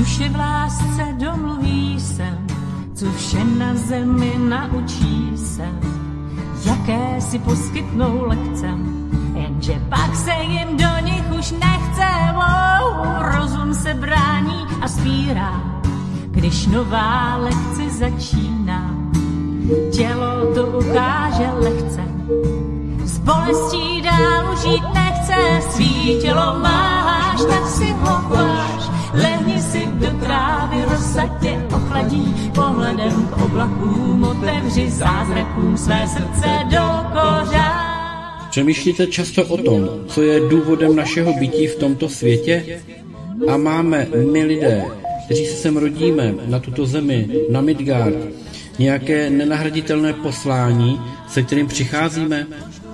Duše v lásce domluví se, co vše na zemi naučí se, jaké si poskytnou lekce, jenže pak se jim do nich už nechce. Rozum se brání a spírá, když nová lekce začíná. Tělo to ukáže lehce, s bolestí dál žít nechce. Svý tělo máš, tak si ho váž, lehni si do trávy, rosa tě ochladí. Pohledem k oblakům otevři zázrakům své srdce do kořán. Přemýšlíte často o tom, co je důvodem našeho bytí v tomto světě? A máme my lidé, kteří se sem rodíme na tuto zemi, na Midgard, nějaké nenahraditelné poslání, se kterým přicházíme?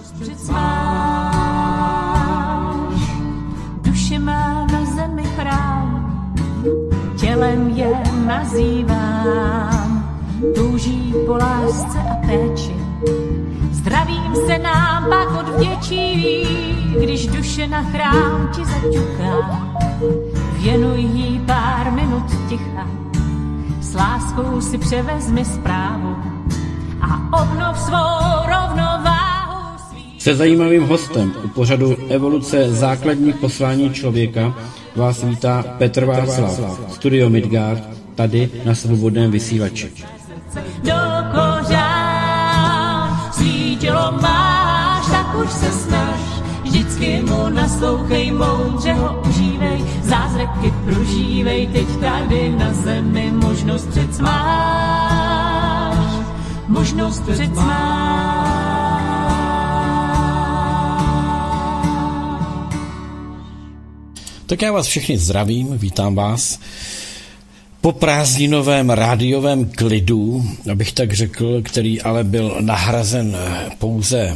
Duše má na zemi chrám, tělem je nazývám, touží po lásce a péči, zdravím se nám pak odvděčí, když duše na chrám ti zaťuká. Věnuj jí pár minut ticha, s láskou si převezmi zprávu a obnov svou rovnováhu. Se zajímavým hostem u pořadu Evoluce základních poslání člověka vás vítá Petr Václav, Studio Midgard, tady na Svobodném vysílači. Do kořán, svý tělo máš, tak už se snaž, vždycky mu naslouchej, moudře ho užívej, zázraky prožívej, teď tady na zemi možnost přec máš, možnost přec máš. Tak já vás všechny zdravím, vítám vás po prázdninovém rádiovém klidu, abych tak řekl, který ale byl nahrazen pouze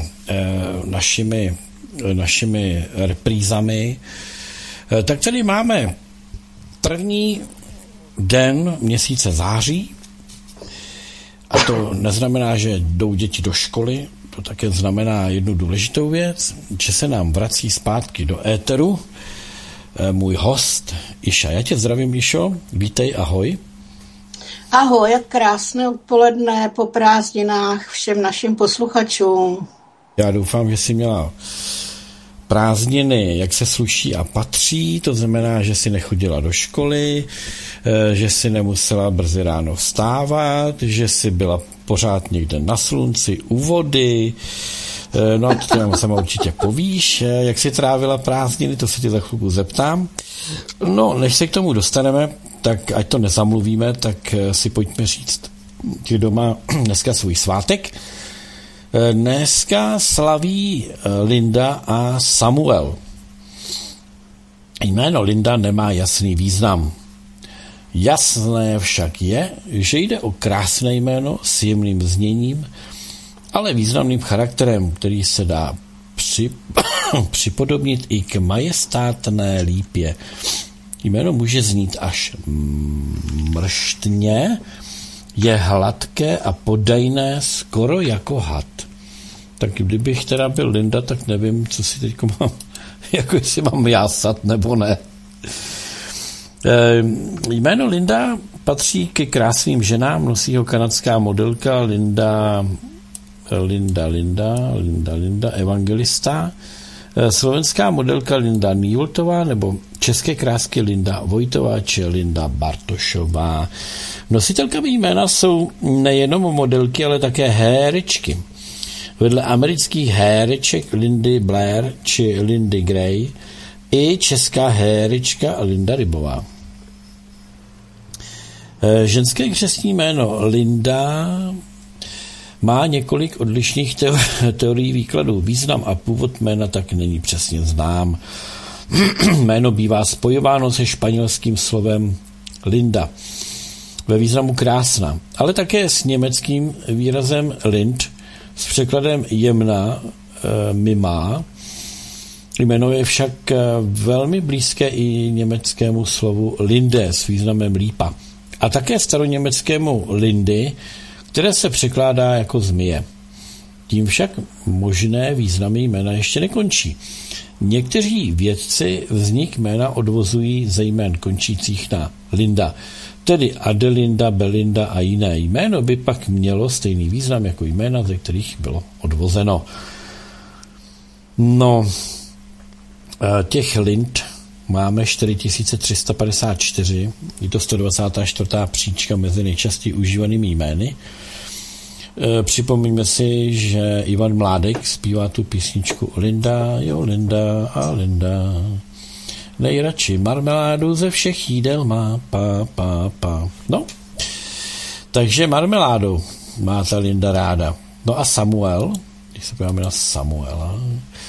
našimi reprízami. Tak tady máme první den měsíce září a to neznamená, že jdou děti do školy, to také znamená jednu důležitou věc, že se nám vrací zpátky do éteru můj host Iša. Já tě zdravím, Išo, vítej, ahoj. Ahoj, krásné odpoledne po prázdninách všem našim posluchačům. Já doufám, že jsi měla prázdniny, jak se sluší a patří, to znamená, že jsi nechodila do školy, že jsi nemusela brzy ráno vstávat, že jsi byla pořád někde na slunci u vody. No, to nám sama určitě povíš, jak jsi trávila prázdniny, to se tě za chvilku zeptám. No, než se k tomu dostaneme, tak ať to nezamluvíme, tak si pojďme říct, že doma dneska svůj svátek. Dneska slaví Linda a Samuel. Jméno Linda nemá jasný význam. Jasné však je, že jde o krásné jméno s jemným zněním, ale významným charakterem, který se dá připodobnit i k majestátné lípě. Jméno může znít až mrštně, je hladké a podajné skoro jako had. Tak kdybych teda byl Linda, tak nevím, co si teď mám, jako jestli mám jásat nebo ne. Jméno Linda patří ke krásným ženám, nosí ho kanadská modelka Linda Evangelista, slovenská modelka Linda Nývoltová nebo české krásky Linda Vojtová či Linda Bartošová. Nositelkami jména jsou nejenom modelky, ale také herečky. Vedle amerických hereček Lindy Blair či Lindy Gray i česká herečka Linda Rybová. Ženské křestní jméno Linda má několik odlišných teorií výkladů. Význam a původ jména tak není přesně znám. Jméno bývá spojováno se španělským slovem Linda ve významu krásná, ale také s německým výrazem Lind s překladem jemná, mimá. Jméno je však velmi blízké i německému slovu Linde s významem lípa a také staroněmeckému Lindy, které se překládá jako zmije. Tím však možné významy jména ještě nekončí. Někteří vědci vznik jména odvozují ze jmén končících na Linda. Tedy Adelinda, Belinda a jiné jméno by pak mělo stejný význam jako jména, ze kterých bylo odvozeno. No, těch Lind máme 4354, je to 124. příčka mezi nejčastěji užívanými jmény. Připomeňme si, že Ivan Mládek zpívá tu písničku Linda, jo Linda a Linda. Nejradši marmeládu ze všech jídel má, pa. No, takže marmeládu má ta Linda ráda. No a Samuel, když se podíváme na Samuela,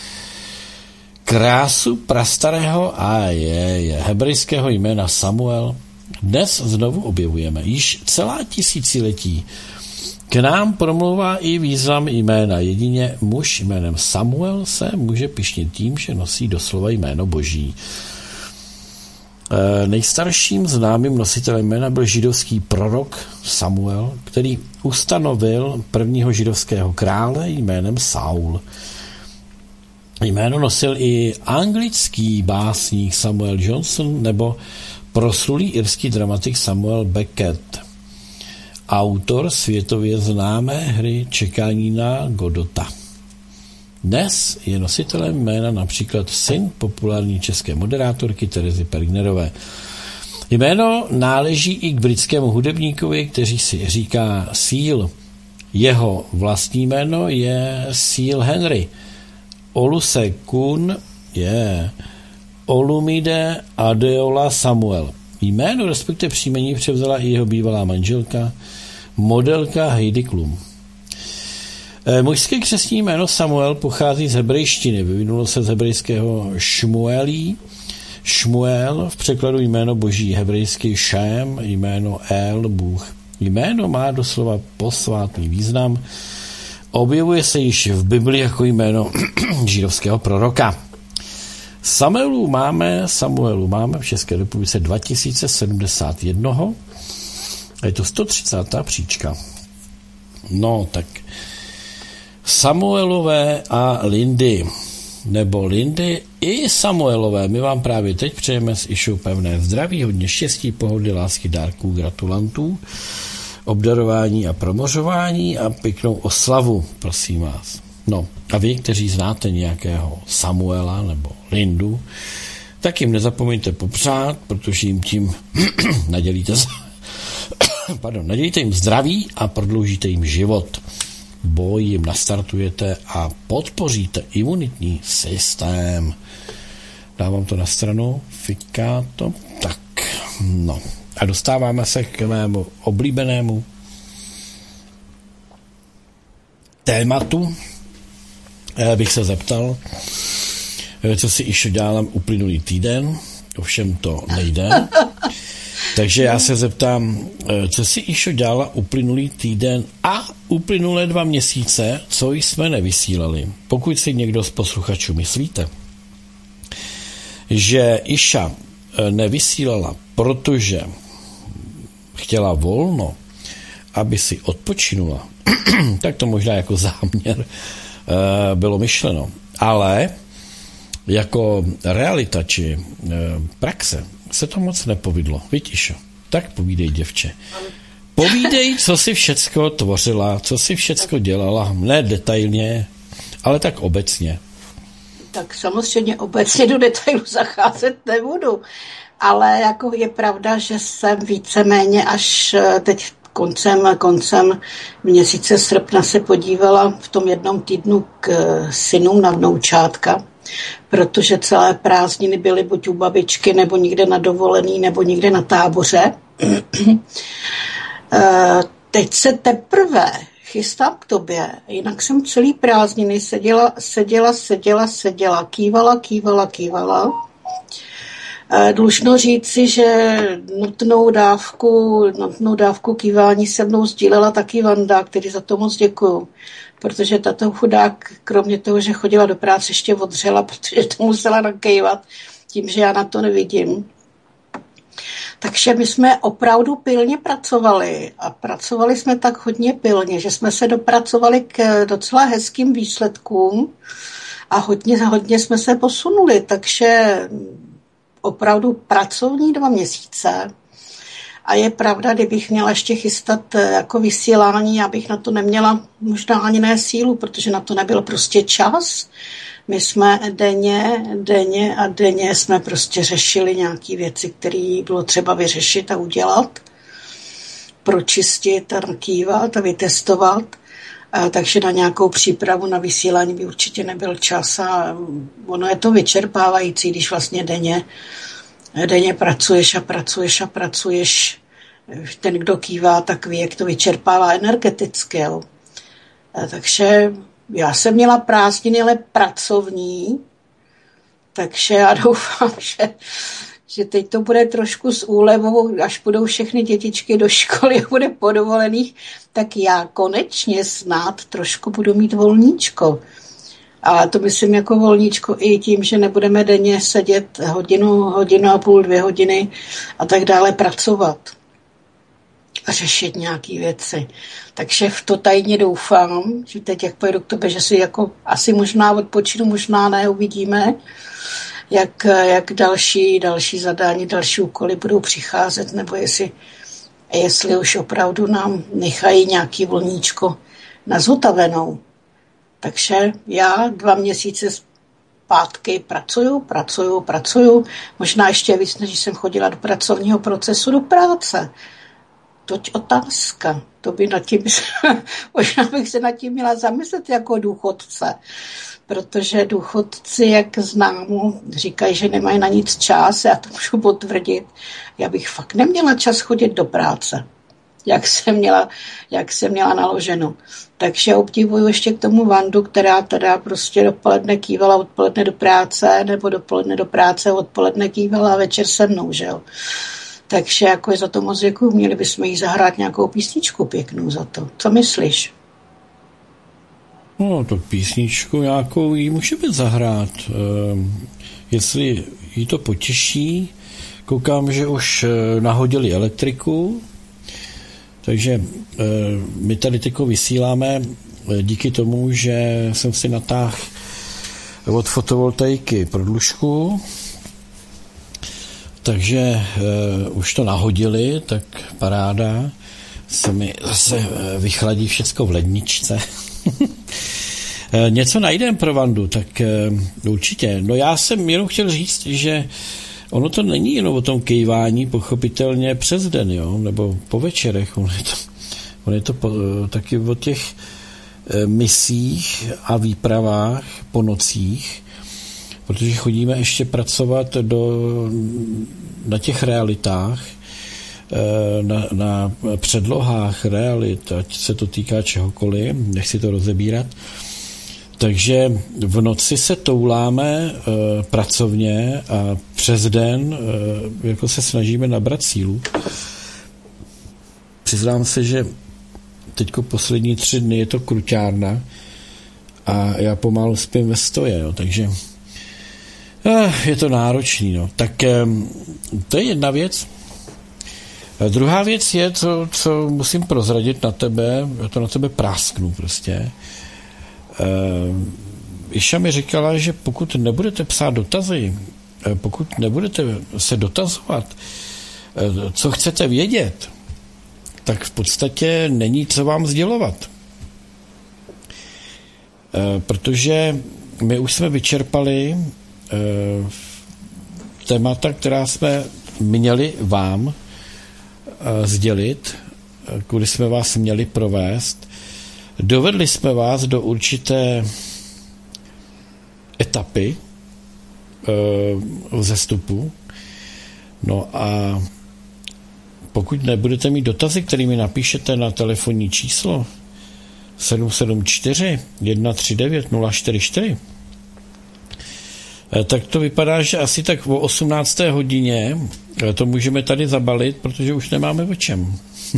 krásu prastarého hebrejského jména Samuel dnes znovu objevujeme. Již celá tisíciletí k nám promlouvá i význam jména. Jedině muž jménem Samuel se může pyšnit tím, že nosí doslova jméno Boží. Nejstarším známým nositelem jména byl židovský prorok Samuel, který ustanovil prvního židovského krále jménem Saul. Jméno nosil i anglický básník Samuel Johnson nebo proslulý irský dramatik Samuel Beckett, autor světově známé hry Čekání na Godota. Dnes je nositelem jména například syn populární české moderátorky Terezy Pergnerové. Jméno náleží i k britskému hudebníkovi, který si říká Seal. Jeho vlastní jméno je Seal Henry. Olusekun je Olumide Adeola Samuel. Jméno, respektive příjmení, převzala i jeho bývalá manželka, modelka Heidi Klum. Mužské křestní jméno Samuel pochází z hebrejštiny. Vyvinulo se z hebrejského Šmuel, v překladu jméno boží, hebrejský Šém, jméno El, Bůh. Jméno má doslova posvátný význam. Objevuje se již v Bibli jako jméno židovského proroka. Samuelu máme v České republice 2071. Je to 130. příčka. No, tak Samuelové a Lindy, nebo Lindy i Samuelové. My vám právě teď přejeme s Išou pevné zdraví, hodně štěstí, pohody, lásky, dárků, gratulantů, obdarování a promořování a pěknou oslavu, prosím vás. No a vy, kteří znáte nějakého Samuela nebo Lindu, tak jim nezapomeňte popřát, protože jim tím nadělíte jim zdraví a prodloužíte jim život. Boj jim nastartujete a podpoříte imunitní systém. Dávám to na stranu, fiká to tak. No a dostáváme se k mému oblíbenému tématu. Bych se zeptal, co si Išo dělala uplynulý týden, ovšem to nejde. Takže já se zeptám, co si Išo dělala uplynulý týden a uplynulé 2 měsíce, co jsme nevysílali. Pokud si někdo z posluchačů myslíte, že Iša nevysílala, protože chtěla volno, aby si odpočinula, tak to možná jako záměr bylo myšleno. Ale jako realita či praxe se to moc nepovedlo. Víš, tak povídej, děvče. Povídej, co si všecko tvořila, co si všecko dělala, ne detailně, ale tak obecně. Tak samozřejmě obecně do detailu zacházet nebudu, ale jako je pravda, že jsem víceméně až teď koncem měsíce srpna se podívala v tom jednom týdnu k synům na vnoučátka, protože celé prázdniny byly buď u babičky, nebo někde na dovolený, nebo někde na táboře. Teď se teprve chystám k tobě, jinak jsem celý prázdniny seděla, kývala. Dlužno říci, že nutnou dávku kývání se mnou sdílela taky Vanda, který za to moc děkuju. Protože tato chudák, kromě toho, že chodila do práce, ještě odřela, protože to musela nakývat tím, že já na to nevidím. Takže my jsme opravdu pilně pracovali a pracovali jsme tak hodně pilně, že jsme se dopracovali k docela hezkým výsledkům a hodně jsme se posunuli, takže opravdu pracovní 2 měsíce. A je pravda, kdybych měla ještě chystat jako vysílání, abych na to neměla možná ani ne sílu, protože na to nebyl prostě čas. My jsme denně jsme prostě řešili nějaké věci, které bylo třeba vyřešit a udělat, pročistit, archívat a vytestovat. Takže na nějakou přípravu na vysílání by určitě nebyl čas a ono je to vyčerpávající, když vlastně denně pracuješ. Ten, kdo kývá, tak ví, jak to vyčerpává energeticky. Jo. Takže já jsem měla prázdniny, ale pracovní, takže já doufám, že teď to bude trošku s úlevou, až budou všechny dětičky do školy a bude po dovolených, tak já konečně snad trošku budu mít volníčko. Ale to myslím jako volníčko i tím, že nebudeme denně sedět hodinu a půl, 2 hodiny a tak dále pracovat a řešit nějaké věci. Takže v to tajně doufám, že teď, jak pojedu k tobě, že si jako asi možná odpočinu, možná ne, uvidíme, jak další zadání, další úkoly budou přicházet, nebo jestli už opravdu nám nechají nějaký volníčko na zotavenou. Takže já 2 měsíce zpátky pracuju, možná ještě víc, než jsem chodila do pracovního procesu, do práce. Toť otázka. To by možná bych se nad tím měla zamyslet jako důchodce, protože důchodci, jak známo, říkají, že nemají na nic čas, já to můžu potvrdit. Já bych fakt neměla čas chodit do práce, jak jsem měla naloženo. Takže obdivuju ještě k tomu Vandu, která teda prostě dopoledne kývala odpoledne do práce, nebo dopoledne do práce, odpoledne kývala a večer se mnou, že jo. Takže jako je za to moc děkuju, měli bychom jí zahrát nějakou písničku pěknou za to. Co myslíš? No, to písničku nějakou jí můžeme zahrát. Jestli jí to potěší, koukám, že už nahodili elektriku, takže my tady teď vysíláme díky tomu, že jsem si natáhl od fotovoltaiky prodlužku, takže už to nahodili, tak paráda, se mi zase vychladí všecko v ledničce. Něco najdem pro Vandu, tak určitě. No já jsem jenom chtěl říct, že ono to není jenom o tom kejvání, pochopitelně přes den, jo, nebo po večerech, on je to taky o těch misích a výpravách po nocích, protože chodíme ještě pracovat na těch realitách, na předlohách realit, ať se to týká čehokoliv, nechci to rozebírat. Takže v noci se touláme pracovně a přes den jako se snažíme nabrat sílu. Přiznám se, že teďko poslední 3 dny je to kruťárna a já pomalu spím ve stoje, jo, takže je to náročný. No. Tak to je jedna věc. Druhá věc je, co musím prozradit na tebe, já to na tebe prásknu prostě. Iša mi říkala, že pokud nebudete psát dotazy, pokud nebudete se dotazovat, co chcete vědět, tak v podstatě není co vám sdělovat. Protože my už jsme vyčerpali témata, která jsme měli vám sdělit, kudy jsme vás měli provést. Dovedli jsme vás do určité etapy vzestupu. No a pokud nebudete mít dotazy, kterými napíšete na telefonní číslo 774 139 044, tak to vypadá, že asi tak o 18. hodině to můžeme tady zabalit, protože už nemáme o čem.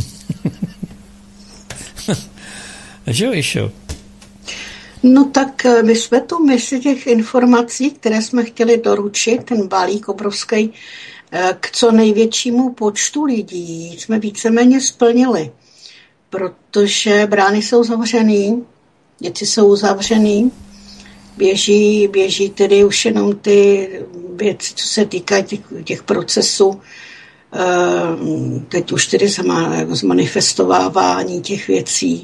Že jo, Išo? No tak my jsme tu mezi těch informací, které jsme chtěli doručit, ten balík obrovský, k co největšímu počtu lidí jsme víceméně splnili, protože brány jsou zavřený, děti jsou uzavřený, běží tedy už jenom ty věci, co se týkají těch procesů, teď už tedy zmanifestovávání těch věcí.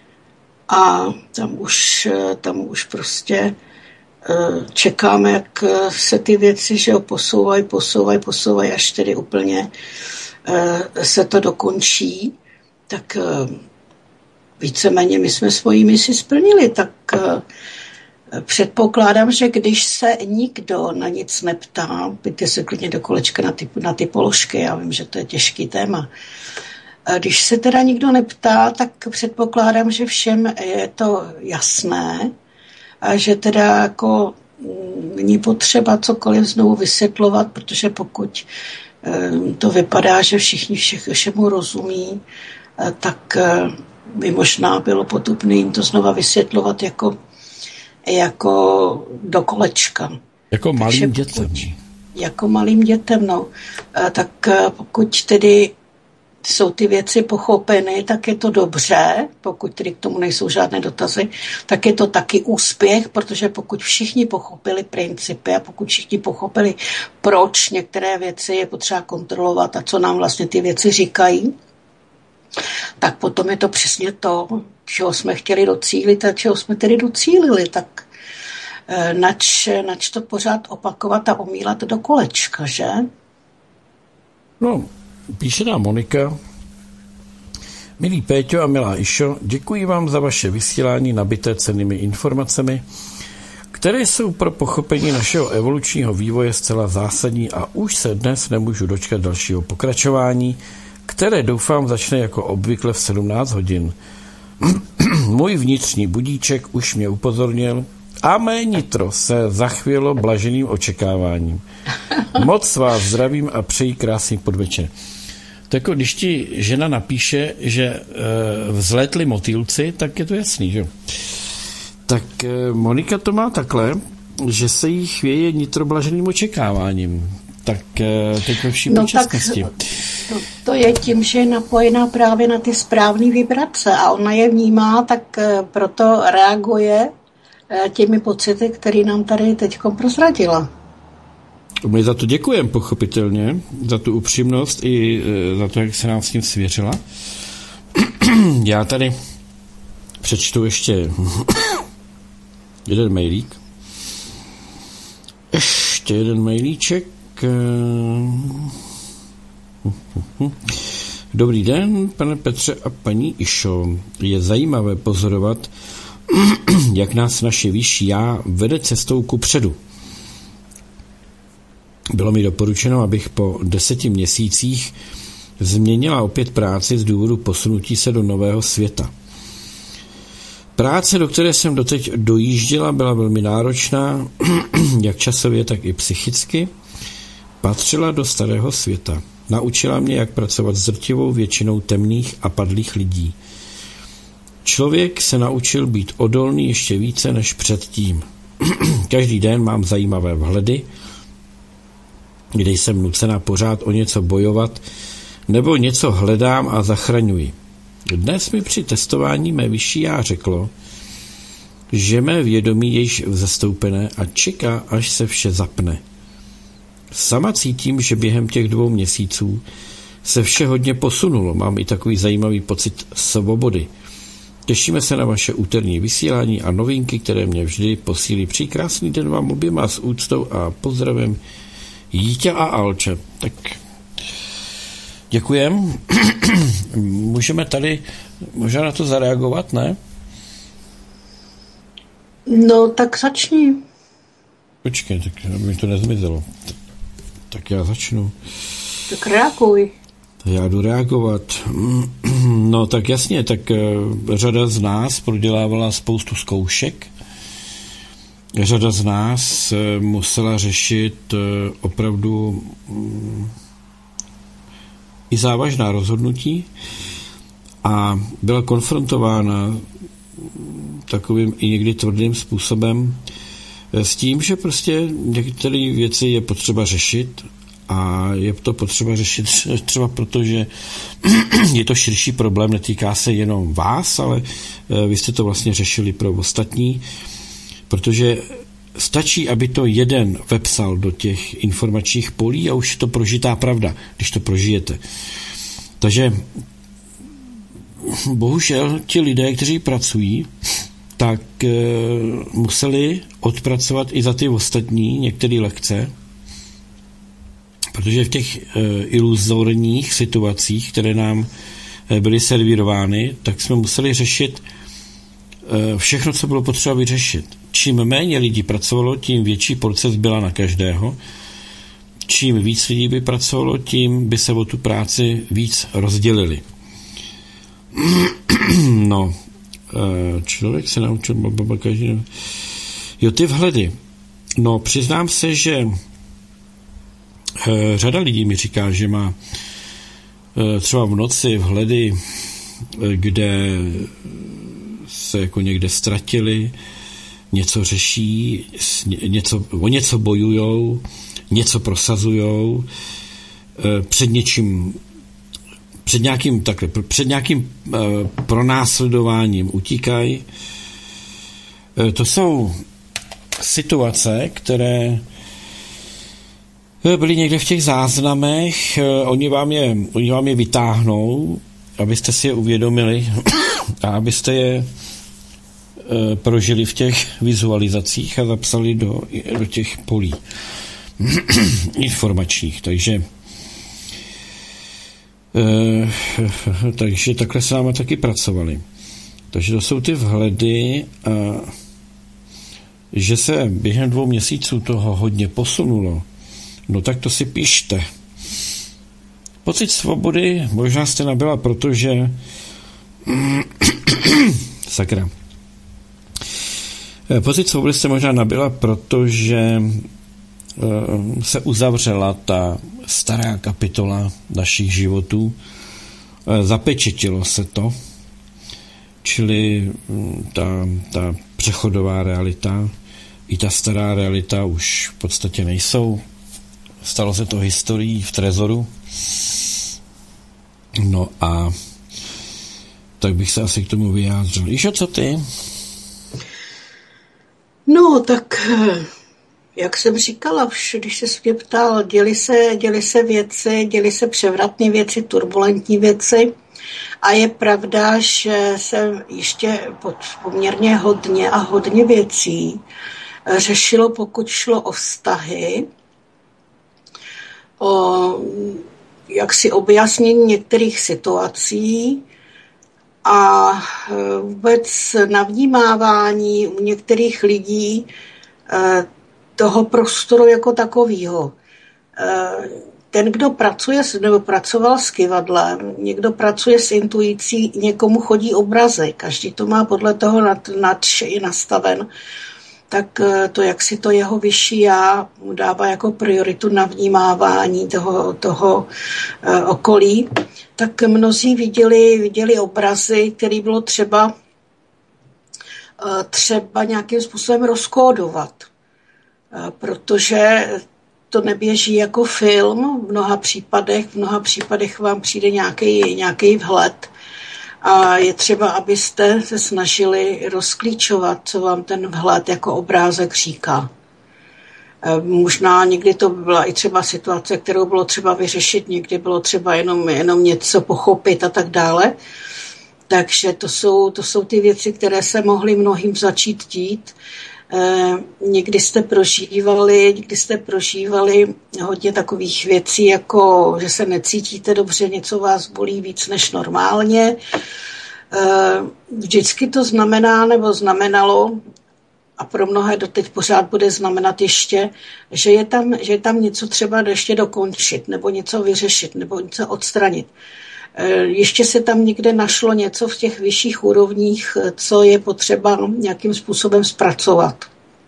A tam už prostě čekáme, jak se ty věci, že posouvají, až tedy úplně se to dokončí. Tak víceméně my jsme svoji misi splnili, tak předpokládám, že když se nikdo na nic neptá, pojďte se klidně do kolečka na ty položky, já vím, že to je těžký téma. Když se teda nikdo neptá, tak předpokládám, že všem je to jasné a že teda jako není potřeba cokoliv znovu vysvětlovat, protože pokud to vypadá, že všichni všemu rozumí, tak by možná bylo potupné jim to znova vysvětlovat jako do kolečka. Jako malým dětem. Jako malým dětem, no. Tak pokud tedy jsou ty věci pochopeny, tak je to dobře, pokud tedy k tomu nejsou žádné dotazy, tak je to taky úspěch, protože pokud všichni pochopili principy a pokud všichni pochopili, proč některé věci je potřeba kontrolovat a co nám vlastně ty věci říkají, tak potom je to přesně to, čeho jsme chtěli docílit a čeho jsme tedy docílili, tak nač to pořád opakovat a omílat do kolečka, že? No, píše nám Monika. Milý Péťo a milá Išo, děkuji vám za vaše vysílání nabité cennými informacemi, které jsou pro pochopení našeho evolučního vývoje zcela zásadní a už se dnes nemůžu dočkat dalšího pokračování, které doufám začne jako obvykle v 17 hodin. Můj vnitřní budíček už mě upozornil a mé nitro se zachvělo blaženým očekáváním. Moc vás zdravím a přeji krásný podvečer. Tak jako když ti žena napíše, že vzlétli motýlci, tak je to jasný, že? Tak Monika to má takhle, že se jí chvěje nitro blaženým očekáváním. Tak teď ve vší počasnosti. To je tím, že je napojená právě na ty správné vibrace a ona je vnímá, tak proto reaguje těmi pocity, které nám tady teďkom prozradila. My za to děkujeme, pochopitelně, za tu upřímnost i za to, jak se nám s tím svěřila. Já tady přečtu ještě jeden mailík. Ještě jeden mailíček. Dobrý den, pane Petře a paní Išo. Je zajímavé pozorovat, jak nás naše vyšší já vede cestou kupředu. Bylo mi doporučeno, abych po 10 měsících změnila opět práci z důvodu posunutí se do nového světa. Práce, do které jsem doteď dojížděla, byla velmi náročná, jak časově, tak i psychicky. Patřila do starého světa. Naučila mě, jak pracovat s drtivou většinou temných a padlých lidí. Člověk se naučil být odolný ještě více než předtím. Každý den mám zajímavé vhledy, kde jsem nucena pořád o něco bojovat, nebo něco hledám a zachraňuji. Dnes mi při testování mé vyšší já řeklo, že mé vědomí je již vzestoupené a čeká, až se vše zapne. Sama cítím, že během těch 2 měsíců se vše hodně posunulo. Mám i takový zajímavý pocit svobody. Těšíme se na vaše úterní vysílání a novinky, které mě vždy posílí. Přeji krásný den vám oběma s úctou a pozdravem Jíťa a Alče. Tak děkujem. Můžeme tady možná na to zareagovat, ne? No, tak začni. Počkej, tak mi to nezmizelo. Tak já začnu. Tak reaguj. Já jdu reagovat. No tak jasně, tak řada z nás prodělávala spoustu zkoušek. Řada z nás musela řešit opravdu i závažná rozhodnutí a byla konfrontována takovým i někdy tvrdým způsobem s tím, že prostě některé věci je potřeba řešit a je to potřeba řešit třeba proto, že je to širší problém, netýká se jenom vás, ale vy jste to vlastně řešili pro ostatní, protože stačí, aby to jeden vepsal do těch informačních polí a už je to prožitá pravda, když to prožijete. Takže bohužel ti lidé, kteří pracují, tak museli odpracovat i za ty ostatní některé lekce, protože v těch iluzorních situacích, které nám byly servírovány, tak jsme museli řešit všechno, co bylo potřeba vyřešit. Čím méně lidí pracovalo, tím větší proces byla na každého. Čím víc lidí by pracovalo, tím by se o tu práci víc rozdělili. No, člověk se naučil každý. Jo, ty vhledy. No, přiznám se, že řada lidí mi říká, že má třeba v noci vhledy, kde se jako někde ztratili, něco řeší, o něco bojujou, něco prosazujou, před nějakým pronásledováním utíkají. To jsou situace, které byly někde v těch záznamech, oni vám je vytáhnou, abyste si je uvědomili a abyste je prožili v těch vizualizacích a zapsali do těch polí informačních. Takže takhle s námi taky pracovali. Takže to jsou ty vhledy, že se během 2 měsíců toho hodně posunulo, no tak to si píšte. Pocit svobody možná jste nabyla, protože sakra. Pocit svobody jste možná nabyla, protože se uzavřela ta stará kapitola našich životů. Zapečetilo se to, čili ta přechodová realita i ta stará realita už v podstatě nejsou. Stalo se to historií v trezoru. No a tak bych se asi k tomu vyjádřil. Išo, co ty? No, tak jak jsem říkala, když se mě ptal, děli se věci, děli se převratné věci, turbulentní věci. A je pravda, že se ještě poměrně hodně věcí řešilo, pokud šlo o vztahy, o jaksi objasnění některých situací a vůbec navnímávání u některých lidí toho prostoru jako takového. Ten, kdo pracuje nebo pracoval s kyvadlem, někdo pracuje s intuicí, někomu chodí obrazy, každý to má podle toho i nastaven, tak to, jak si to jeho vyšší já mu dává jako prioritu na vnímávání toho okolí, tak mnozí viděli obrazy, které bylo třeba nějakým způsobem rozkódovat, protože to neběží jako film, v mnoha případech vám přijde nějaký vhled a je třeba, abyste se snažili rozklíčovat, co vám ten vhled jako obrázek říká. Možná někdy to byla i třeba situace, kterou bylo třeba vyřešit, někdy bylo třeba jenom něco pochopit a tak dále. Takže to jsou ty věci, které se mohly mnohým začít dít. Někdy jste prožívali hodně takových věcí, jako že se necítíte dobře, něco vás bolí víc než normálně. Vždycky to znamená nebo znamenalo, a pro mnohé doteď pořád bude znamenat ještě, že je tam něco třeba ještě dokončit, nebo něco vyřešit, nebo něco odstranit. Ještě se tam někde našlo něco v těch vyšších úrovních, co je potřeba nějakým způsobem zpracovat.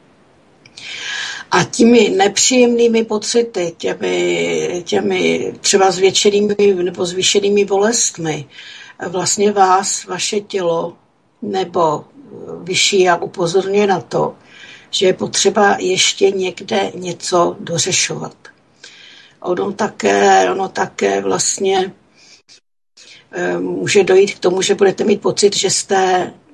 A těmi nepříjemnými pocity, těmi třeba zvětšenými nebo zvýšenými bolestmi, vlastně vaše tělo nebo vyšší já upozorňuje na to, že je potřeba ještě někde něco dořešovat. Ono také vlastně může dojít k tomu, že budete mít pocit, že jste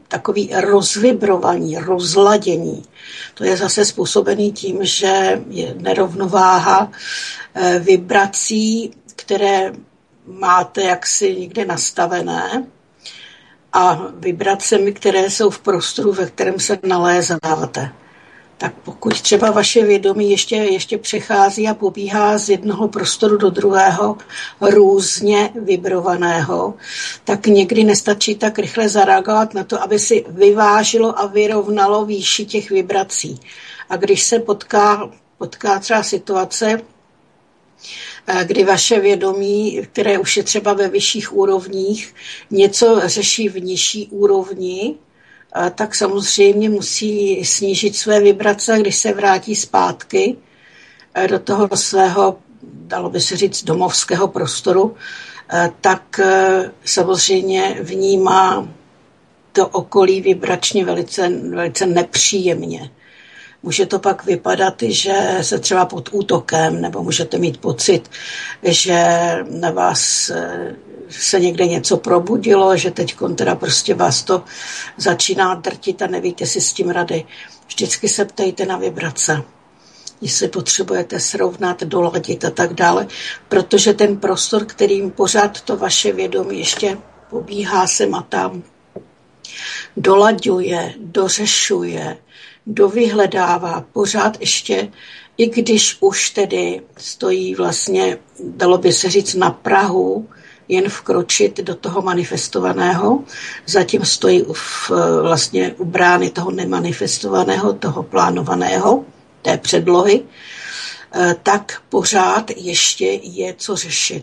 takový rozvibrovaní, rozladění. To je zase způsobený tím, že je nerovnováha vibrací, které máte jaksi někde nastavené, a vibracemi, které jsou v prostoru, ve kterém se nalézáte. Tak pokud třeba vaše vědomí ještě přechází a pobíhá z jednoho prostoru do druhého různě vibrovaného, tak někdy nestačí tak rychle zareagovat na to, aby si vyvážilo a vyrovnalo výši těch vibrací. A když se potká třeba situace, kdy vaše vědomí, které už je třeba ve vyšších úrovních, něco řeší v nižší úrovni, tak samozřejmě musí snížit své vibrace, když se vrátí zpátky do toho svého, dalo by se říct, domovského prostoru, tak samozřejmě vnímá to okolí vibračně velice, velice nepříjemně. Může to pak vypadat, že se třeba pod útokem, nebo můžete mít pocit, že na vás se někde něco probudilo, že teď teda prostě vás to začíná drtit a nevíte si s tím rady. Vždycky se ptejte na vibrace, jestli potřebujete srovnat, doladit a tak dále, protože ten prostor, kterým pořád to vaše vědomí ještě pobíhá sem a tam, dolaďuje, dořešuje, dovyhledává pořád ještě, i když už tedy stojí vlastně, dalo by se říct, na prahu, jen vkročit do toho manifestovaného, zatím stojí vlastně u brány toho nemanifestovaného, toho plánovaného, té předlohy, tak pořád ještě je co řešit.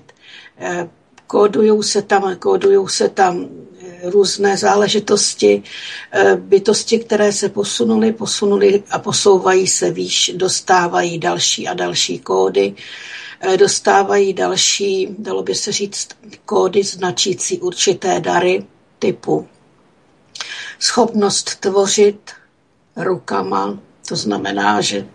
Kódujou se tam různé záležitosti, bytosti, které se posunuly a posouvají se výš, dostávají další a další kódy, dostávají další, dalo by se říct, kódy značící určité dary typu schopnost tvořit rukama, to znamená, že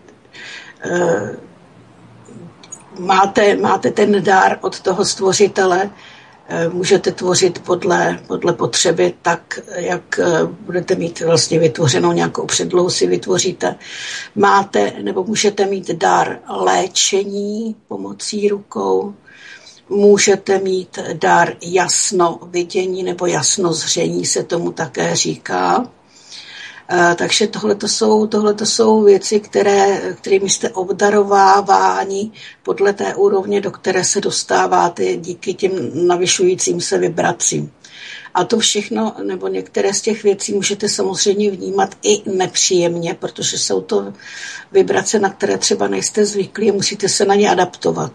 máte ten dar od toho stvořitele, můžete tvořit podle potřeby tak, jak budete mít vlastně vytvořenou nějakou předlohu, si vytvoříte. Nebo můžete mít dar léčení pomocí rukou, můžete mít dar jasnovidění nebo jasnozření, se tomu také říká. Takže tohleto jsou věci, kterými jste obdarováváni podle té úrovně, do které se dostáváte díky těm navyšujícím se vibracím. A to všechno, nebo některé z těch věcí můžete samozřejmě vnímat i nepříjemně, protože jsou to vibrace, na které třeba nejste zvyklí a musíte se na ně adaptovat.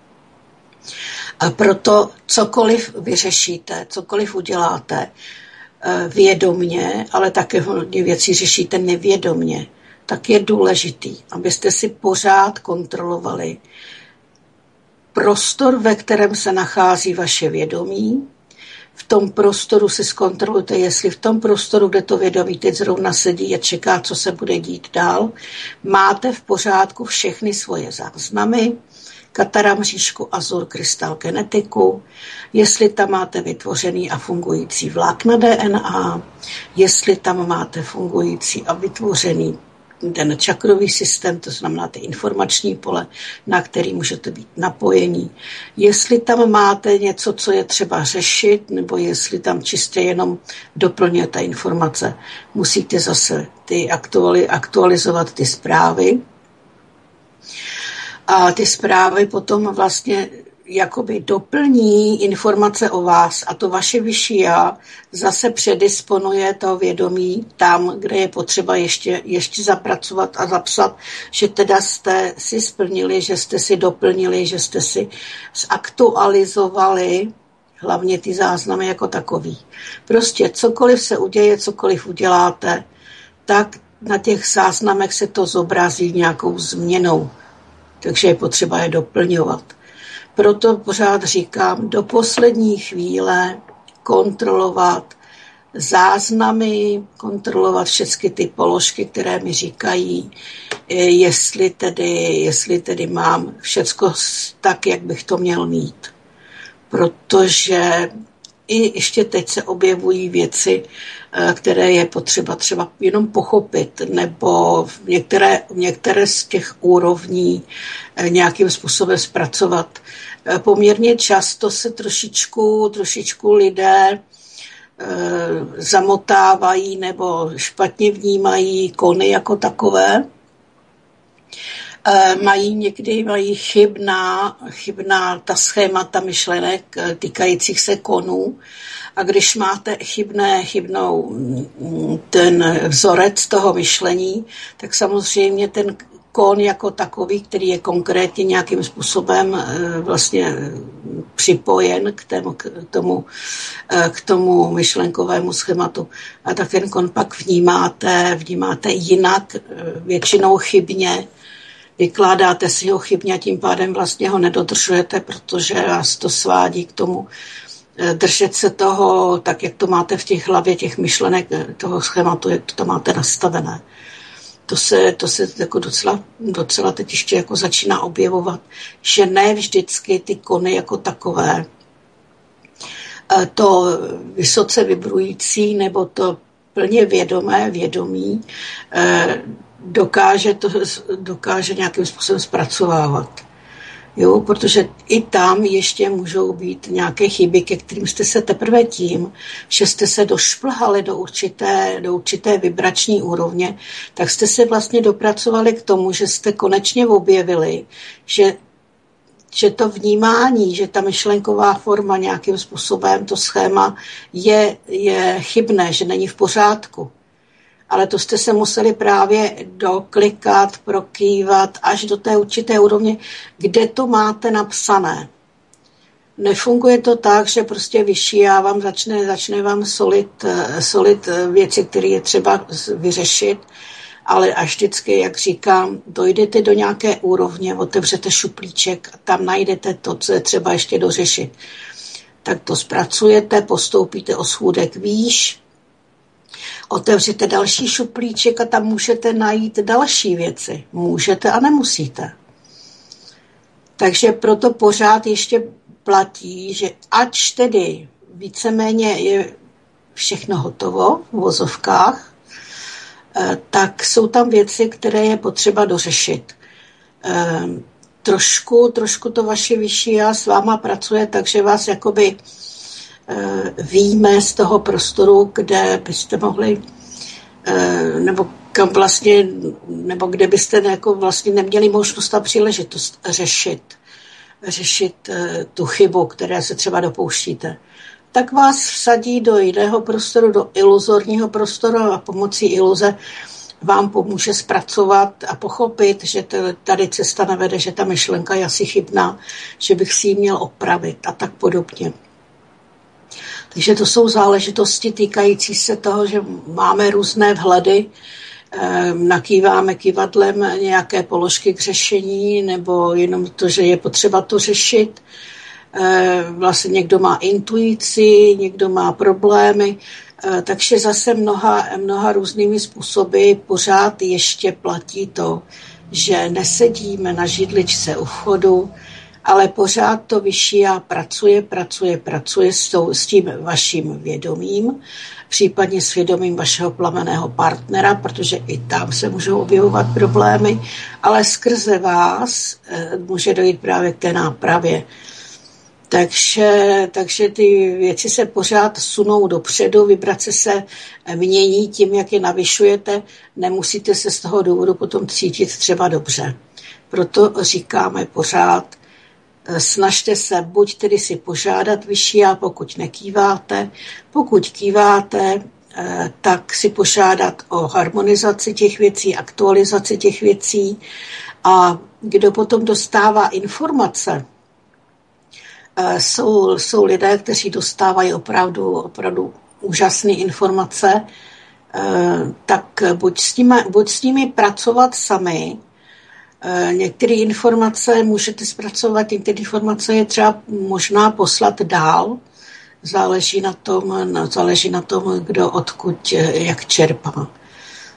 A proto cokoliv vyřešíte, cokoliv uděláte, vědomně, ale také hodně věcí řešíte nevědomně, tak je důležitý, abyste si pořád kontrolovali prostor, ve kterém se nachází vaše vědomí. V tom prostoru si zkontrolujte, jestli v tom prostoru, kde to vědomí teď zrovna sedí a čeká, co se bude dít dál, máte v pořádku všechny svoje záznamy, katara, mřížku, azur, krystal, genetiku, jestli tam máte vytvořený a fungující vlákna DNA, jestli tam máte fungující a vytvořený ten čakrový systém, to znamená ty informační pole, na který můžete být napojení, jestli tam máte něco, co je třeba řešit, nebo jestli tam čistě jenom doplňujete informace, musíte zase aktualizovat ty zprávy. A ty zprávy potom vlastně jakoby doplní informace o vás a to vaše vyšší já zase předisponuje to vědomí tam, kde je potřeba ještě zapracovat a zapsat, že teda jste si splnili, že jste si doplnili, že jste si zaktualizovali hlavně ty záznamy jako takový. Prostě cokoliv se uděje, cokoliv uděláte, tak na těch záznamech se to zobrazí nějakou změnou. Takže je potřeba je doplňovat. Proto pořád říkám, do poslední chvíle kontrolovat záznamy, kontrolovat všechny ty položky, které mi říkají, jestli tedy mám všecko tak, jak bych to měl mít. Protože i ještě teď se objevují věci, které je potřeba třeba jenom pochopit, nebo některé z těch úrovní nějakým způsobem zpracovat. Poměrně často se trošičku lidé zamotávají nebo špatně vnímají kony jako takové. Mají chybná ta schémata myšlenek týkajících se konů. A když máte chybnou ten vzorec toho myšlení, tak samozřejmě ten kon jako takový, který je konkrétně nějakým způsobem vlastně připojen k tomu myšlenkovému schématu. A tak ten kon pak vnímáte jinak, většinou chybně, vykládáte si ho chybně a tím pádem vlastně ho nedodržujete, protože vás to svádí k tomu držet se toho, tak jak to máte v těch hlavě, těch myšlenek, toho schématu, jak to máte nastavené. To se jako docela teď ještě jako začíná objevovat, že ne vždycky ty kony jako takové, to vysoce vibrující nebo to plně vědomí dokáže nějakým způsobem zpracovávat. Jo, protože i tam ještě můžou být nějaké chyby, ke kterým jste se teprve tím, že jste se došplhali do určité vibrační úrovně, tak jste se vlastně dopracovali k tomu, že jste konečně objevili, že to vnímání, že ta myšlenková forma nějakým způsobem, to schéma je chybné, že není v pořádku. Ale to jste se museli právě doklikat, prokývat až do té určité úrovně, kde to máte napsané. Nefunguje to tak, že prostě vyšší a vám začne vám solit věci, které je třeba vyřešit, ale až vždycky, jak říkám, dojdete do nějaké úrovně, otevřete šuplíček a tam najdete to, co je třeba ještě dořešit. Tak to zpracujete, postoupíte o schůdek výš, otevřete další šuplíček a tam můžete najít další věci. Můžete a nemusíte. Takže proto pořád ještě platí, že ač tedy víceméně je všechno hotovo v uvozovkách, tak jsou tam věci, které je potřeba dořešit. Trošku to vaše vyšší já s váma pracuje, takže vás jakoby vyjme z toho prostoru, kde byste mohli, nebo kam vlastně, nebo kde byste jako vlastně neměli možnost a příležitost řešit tu chybu, které se třeba dopouštíte. Tak vás vsadí do jiného prostoru, do iluzorního prostoru a pomocí iluze vám pomůže zpracovat a pochopit, že tady cesta nevede, že ta myšlenka je asi chybná, že bych si ji měl opravit a tak podobně. Takže to jsou záležitosti týkající se toho, že máme různé vhledy, nakýváme kyvadlem nějaké položky k řešení, nebo jenom to, že je potřeba to řešit. Vlastně někdo má intuici, někdo má problémy, takže zase mnoha různými způsoby pořád ještě platí to, že nesedíme na židličce u vchodu, ale pořád to vyšší já pracuje s tím vaším vědomím, případně s vědomím vašeho plamenného partnera, protože i tam se můžou objevovat problémy, ale skrze vás může dojít právě k té nápravě. Takže ty věci se pořád sunou dopředu, vibrace se mění tím, jak je navyšujete, nemusíte se z toho důvodu potom cítit třeba dobře. Proto říkáme pořád, snažte se buď tedy si požádat vyšší já, pokud nekýváte. Pokud kýváte, tak si požádat o harmonizaci těch věcí, aktualizaci těch věcí. A kdo potom dostává informace, jsou lidé, kteří dostávají opravdu úžasné informace, tak buď s nimi pracovat sami. Některé informace můžete zpracovat, některé informace je třeba možná poslat dál. Záleží na tom, kdo odkud jak čerpá.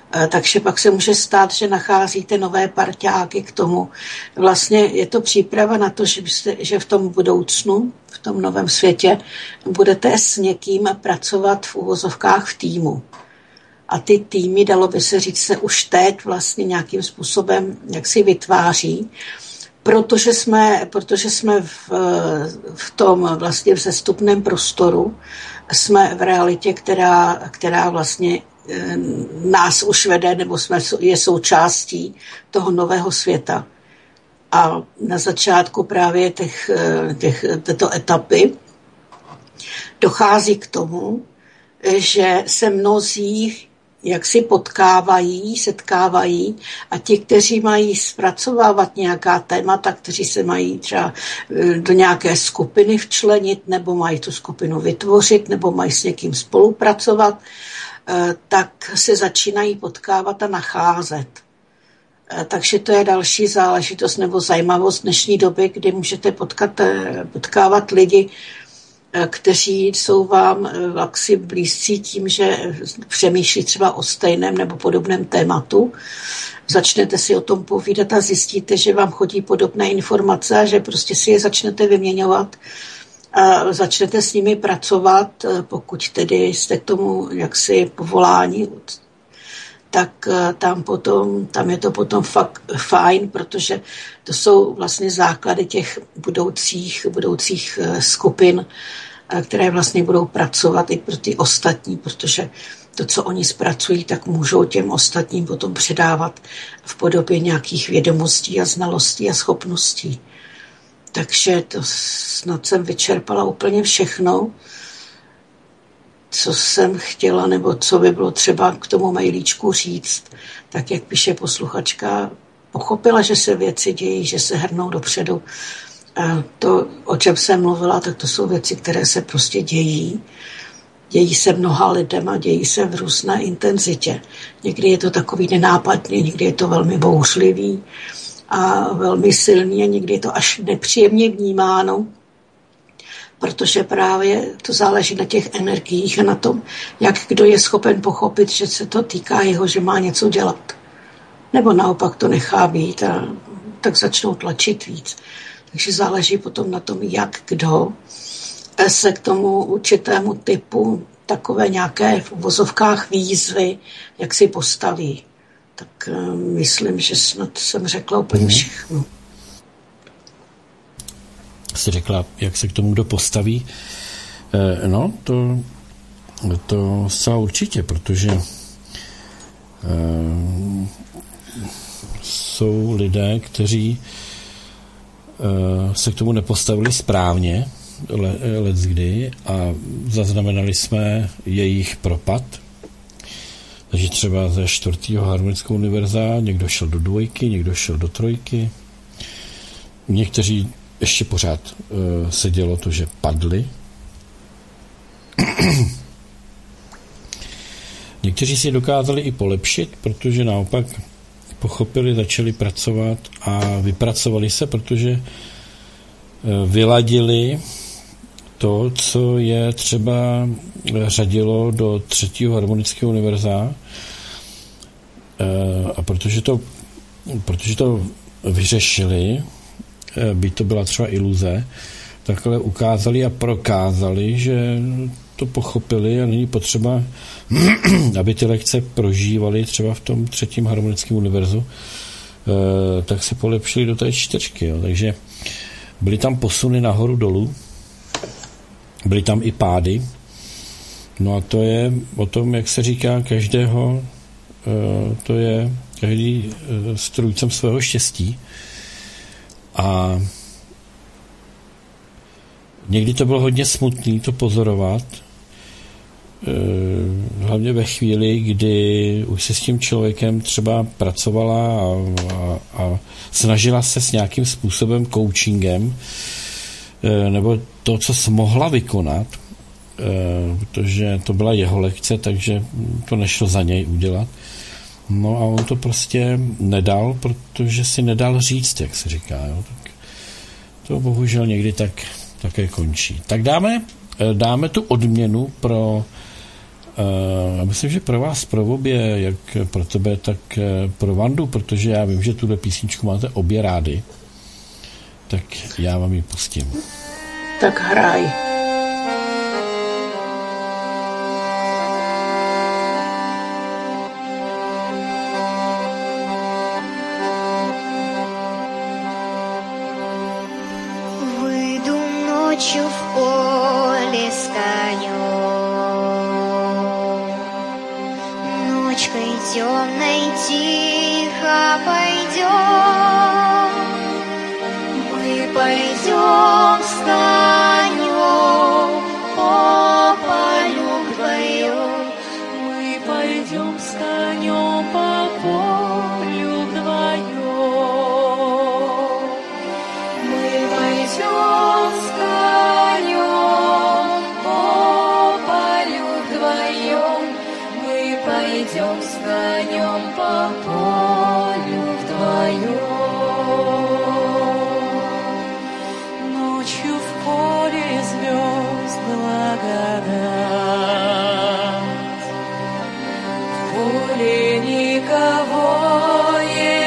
Takže pak se může stát, že nacházíte nové parťáky k tomu. Vlastně je to příprava na to, že v tom budoucnu, v tom novém světě, budete s někým pracovat v uvozovkách v týmu. A ty týmy, dalo by se říct, se už teď vlastně nějakým způsobem jak si vytváří, protože jsme v tom vlastně vzestupném prostoru, jsme v realitě, která vlastně nás už vede, nebo je součástí toho nového světa. A na začátku právě této etapy dochází k tomu, že se mnozí jak si setkávají a ti, kteří mají zpracovávat nějaká témata, kteří se mají třeba do nějaké skupiny včlenit, nebo mají tu skupinu vytvořit, nebo mají s někým spolupracovat, tak se začínají potkávat a nacházet. Takže to je další záležitost nebo zajímavost dnešní doby, kdy můžete potkávat lidi, kteří jsou vám jaksi blízcí tím, že přemýšlí třeba o stejném nebo podobném tématu. Začnete si o tom povídat a zjistíte, že vám chodí podobné informace a že prostě si je začnete vyměňovat a začnete s nimi pracovat, pokud tedy jste k tomu jaksi povolání, tak tam je to potom fakt fajn, protože to jsou vlastně základy těch budoucích skupin, které vlastně budou pracovat i pro ty ostatní, protože to, co oni zpracují, tak můžou těm ostatním potom předávat v podobě nějakých vědomostí a znalostí a schopností. Takže to snad jsem vyčerpala úplně všechno, co jsem chtěla, nebo co by bylo třeba k tomu mailíčku říct. Tak, jak píše posluchačka, pochopila, že se věci dějí, že se hrnou dopředu. A to, o čem jsem mluvila, tak to jsou věci, které se prostě dějí. Dějí se mnoha lidem a dějí se v různé intenzitě. Někdy je to takový nenápadný, někdy je to velmi bouřlivý a velmi silný a někdy je to až nepříjemně vnímáno, protože právě to záleží na těch energiích a na tom, jak kdo je schopen pochopit, že se to týká jeho, že má něco dělat. Nebo naopak to nechá být a tak začnou tlačit víc. Takže záleží potom na tom, jak kdo se k tomu určitému typu takové nějaké v uvozovkách výzvy, jak si postaví. Tak myslím, že snad jsem řekla úplně všechno. Jsi řekla, jak se k tomu kdo postaví. No, to zcela určitě, protože jsou lidé, kteří se k tomu nepostavili správně leckdy a zaznamenali jsme jejich propad. Takže třeba ze 4. harmonického univerza někdo šel do 2, někdo šel do 3. Někteří ještě pořád se dělo to, že padli. Někteří si dokázali i polepšit, protože naopak pochopili, začali pracovat a vypracovali se, protože vyladili to, co je třeba řadilo do 3. harmonického univerza, a protože to vyřešili, by to byla třeba iluze, takhle ukázali a prokázali, že to pochopili a není potřeba, aby ty lekce prožívali třeba v tom 3. harmonickém univerzu, tak se polepšili do té 4. Jo. Takže byly tam posuny nahoru dolů, byly tam i pády, no a to je o tom, jak se říká, každého, to je každý strůjcem svého štěstí. A někdy to bylo hodně smutný to pozorovat, hlavně ve chvíli, kdy už se s tím člověkem třeba pracovala a snažila se s nějakým způsobem coachingem, nebo to, co jsi mohla vykonat, protože to byla jeho lekce, takže to nešlo za něj udělat. No a on to prostě nedal, protože si nedal říct, jak se říká. Jo. Tak to bohužel někdy tak také končí. Tak dáme tu odměnu pro myslím, že pro vás, pro obě, jak pro tebe, tak pro Vandu, protože já vím, že tuhle písničku máte obě rády, tak já vám ji pustím. Tak hraj. Выйду ночью в поле с конем, ночкой темной тихо пойдем, мы пойдем с конем по полю вдвоем, мы пойдем с конем по полю вдвоем, мы пойдем с конем по полю вдвоем, мы пойдем с конем по полю вдвоем. Ночью в поле звезд благодать, в поле никого не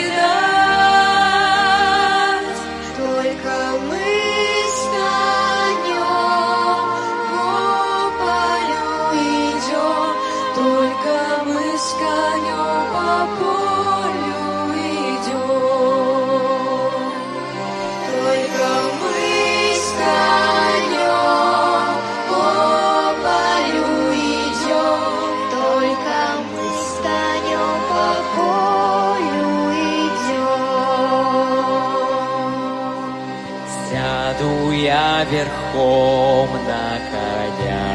видать, только мы с конем по полю идем, только мы с конем по полю идем, только мы с конем по полю идем, только мы с конем по полю идем. Сяду я верхом на коня,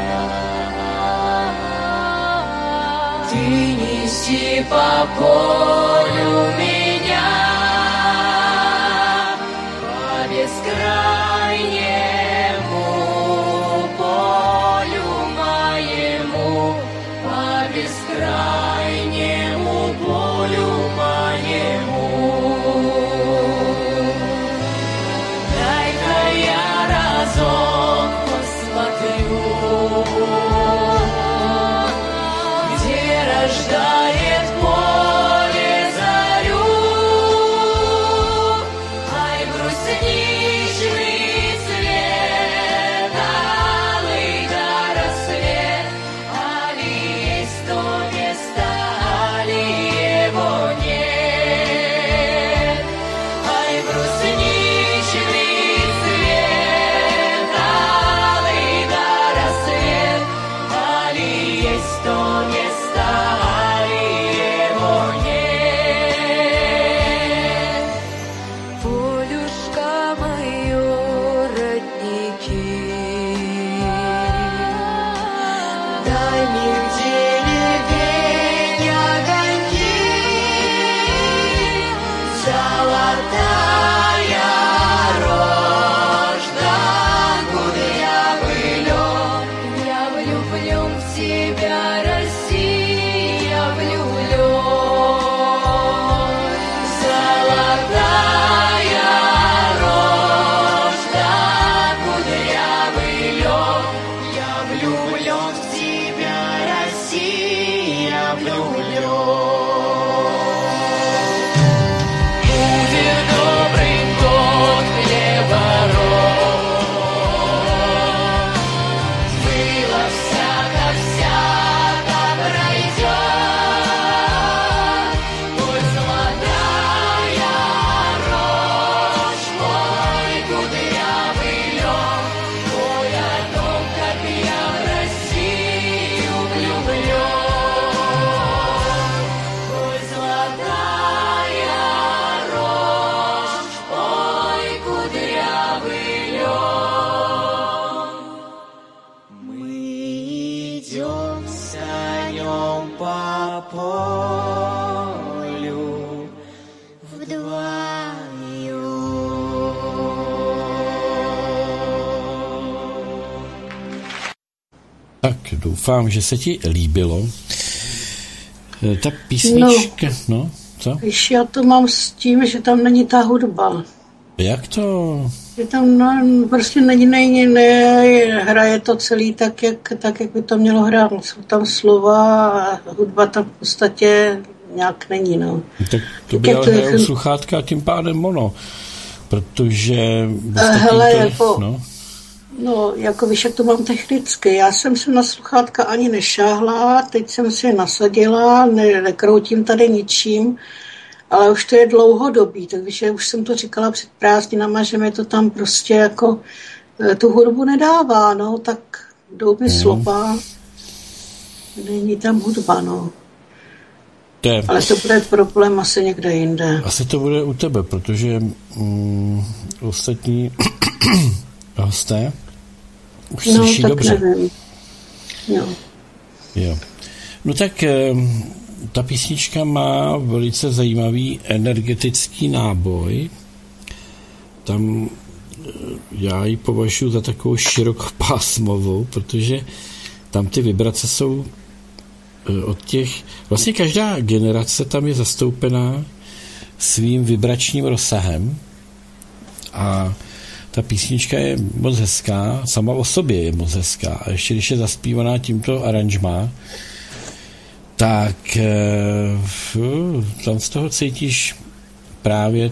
ты неси по полю меня, по бескрайнему полю моему, по бескрайнему полю моему. Дай-ка я разок посмотрю, где рождает поле зарю. Ай, брусничный цвет, алый до рассвет, али есть то место, али его нет. Ай, брусничный цвет, алый до рассвет, али есть то место, али его нет. Полюшка мое, родники, дай мне в деревень огоньки, золотая рожь, да кудрявый лед. Я влюблен в тебя, Россия, влюблен. Золотая рожь, да кудрявый лед. Я влюблен в тебя, Россия, влюблен. Будет добрый год хлебород, было всяко-всяко пройдет. Пусть золотая рожь, мой кудрявый лед, мой о том, как я в Россию влюблен. Пусть золотая рожь, мой кудрявый лед. Мы идем с конем по полю вдвоем. Tak doufám, že se ti líbilo. Ta písnička, no co? Víš, já to mám s tím, že tam není ta hudba. Jak to? Je tam prostě hraje to celý tak, jak by to mělo hrát. Jsou tam slova a hudba tam v podstatě nějak není, no. Tak to by ale hrajou sluchátka tím pádem mono, protože... Hele, jako víš, jak to mám technicky. Já jsem se na sluchátka ani nešáhla, teď jsem si je nasadila, nekroutím tady ničím, ale už to je dlouhodobý, takže už jsem to říkala před prázdninama, že mi to tam prostě jako tu hudbu nedává, no, tak jdou mi slova, není tam hudba, no. Ale to bude problém asi někde jinde. Asi to bude u tebe, protože ostatní hosté už slyší dobře. Nevím. Jo. No tak ta písnička má velice zajímavý energetický náboj. Tam já ji považuji za takovou širokopásmovou, protože tam ty vibrace jsou od těch... Vlastně každá generace tam je zastoupená svým vibračním rozsahem a ta písnička je moc hezká, sama o sobě je moc hezká a ještě když je zaspívaná tímto aranžmá, tak tam z toho cítíš právě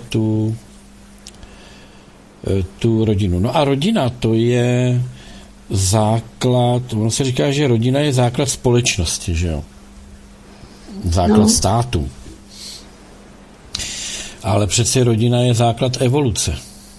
tu rodinu. No a rodina to je základ, ono se říká, že rodina je základ společnosti, že jo? Základ státu. Ale přece rodina je základ evoluce.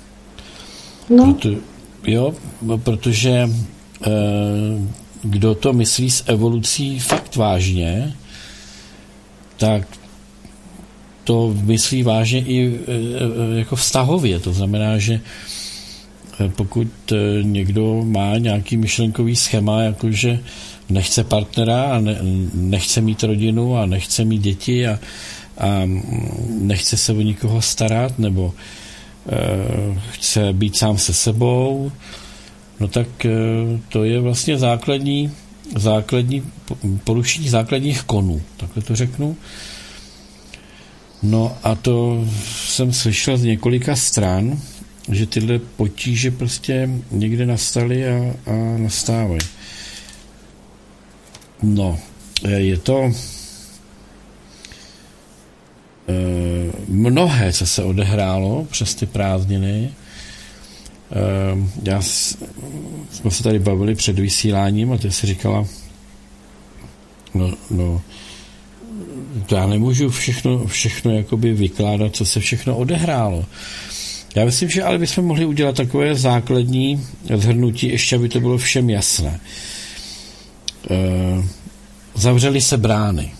Protože kdo to myslí s evolucí fakt vážně, tak to myslí vážně i jako vztahově. To znamená, že pokud někdo má nějaký myšlenkový schéma, jakože nechce partnera a nechce mít rodinu a nechce mít děti a nechce se o nikoho starat nebo chce být sám se sebou, no tak to je vlastně základní porušení základních konů, takhle to řeknu. No a to jsem slyšel z několika stran, že tyhle potíže prostě někde nastaly a nastávají. No, je to mnohé, co se odehrálo přes ty prázdniny. Jsme se tady bavili před vysíláním a ty si říkala, no to já nemůžu všechno jakoby vykládat, co se všechno odehrálo. Já myslím, že ale bychom mohli udělat takové základní shrnutí, ještě aby to bylo všem jasné. Zavřely se brány.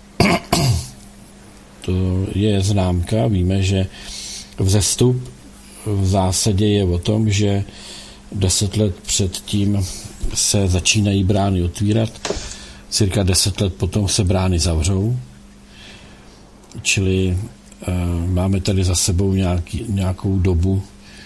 To je známka, víme, že vzestup v zásadě je o tom, že 10 let předtím se začínají brány otvírat, cirka 10 let potom se brány zavřou, čili máme tady za sebou nějakou dobu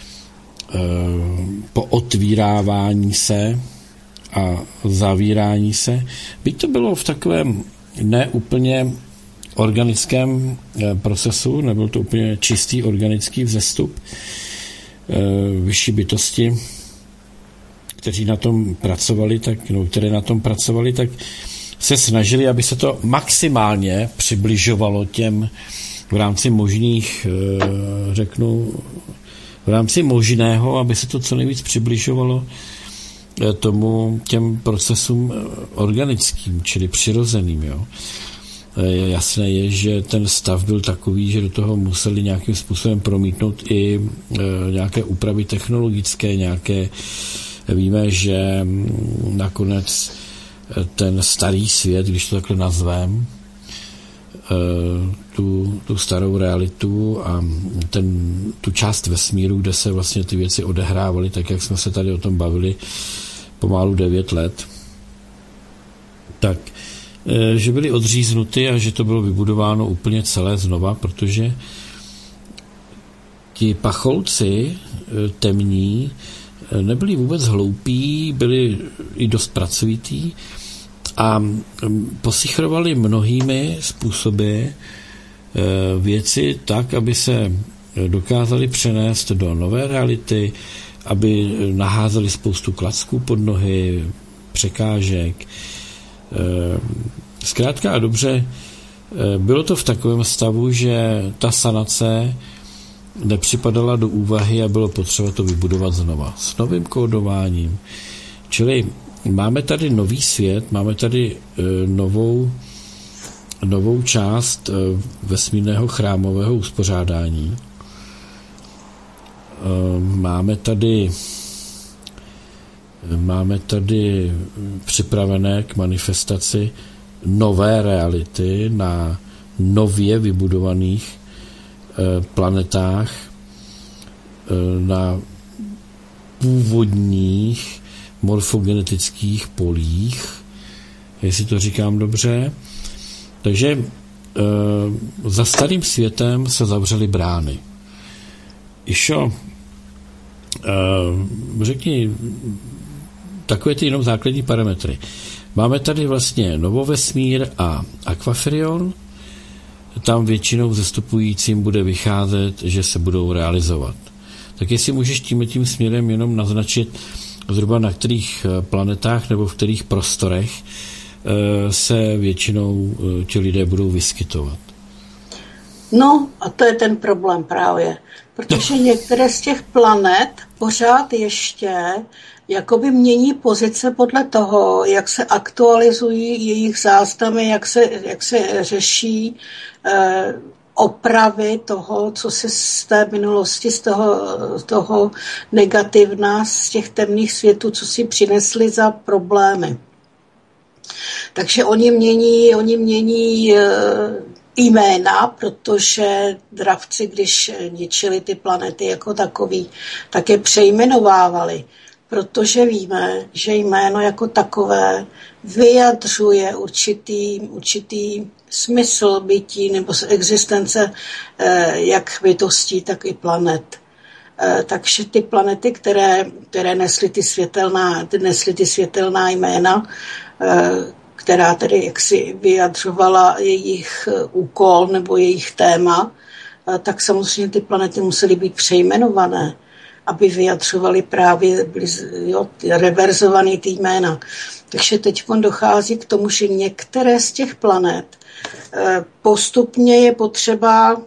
po otvírávání se a zavírání se. Byť to bylo v takovém neúplně organickém procesu, nebyl to úplně čistý organický vzestup. Vyšší bytosti, které na tom pracovali, tak se snažili, aby se to maximálně přibližovalo těm v rámci možných, v rámci možného, aby se to co nejvíc přibližovalo těm procesům organickým, čili přirozeným, jo. Jasné je, že ten stav byl takový, že do toho museli nějakým způsobem promítnout i nějaké úpravy technologické, víme, že nakonec ten starý svět, když to takhle nazvem, tu starou realitu a tu část vesmíru, kde se vlastně ty věci odehrávaly, tak jak jsme se tady o tom bavili pomalu 9 let, tak že byly odříznuty a že to bylo vybudováno úplně celé znova, protože ti pacholci temní nebyli vůbec hloupí, byli i dost pracovití a posichrovali mnohými způsoby věci tak, aby se dokázali přenést do nové reality, aby naházeli spoustu klacků pod nohy, překážek. Zkrátka a dobře, bylo to v takovém stavu, že ta sanace nepřipadala do úvahy a bylo potřeba to vybudovat znova. S novým kódováním. Čili máme tady nový svět, máme tady novou část vesmírného chrámového uspořádání. Máme tady připravené k manifestaci nové reality na nově vybudovaných planetách, na původních morfogenetických polích, jestli to říkám dobře. Takže za starým světem se zavřely brány. Išo, řekni takové ty jenom základní parametry. Máme tady vlastně Novovesmír a Aquaferion. Tam většinou vzestupujícím bude vycházet, že se budou realizovat. Tak jestli můžeš tím směrem jenom naznačit zhruba na kterých planetách nebo v kterých prostorech se většinou ti lidé budou vyskytovat. No a to je ten problém právě, protože některé z těch planet pořád ještě jakoby mění pozice podle toho, jak se aktualizují jejich záznamy, jak se řeší opravy toho, co se z té minulosti, z toho negativna, z těch temných světů, co si přinesli za problémy. Takže oni mění jména, protože dravci, když ničili ty planety jako takový, tak je přejmenovávali. Protože víme, že jméno jako takové vyjadřuje určitý smysl bytí nebo existence jak bytostí, tak i planet. Takže ty planety, které nesly ty světelná jména, která tedy jaksi vyjadřovala jejich úkol nebo jejich téma, tak samozřejmě ty planety musely být přejmenované, aby vyjadřovaly právě reverzovaný ty jména. Takže teď dochází k tomu, že některé z těch planet postupně je potřeba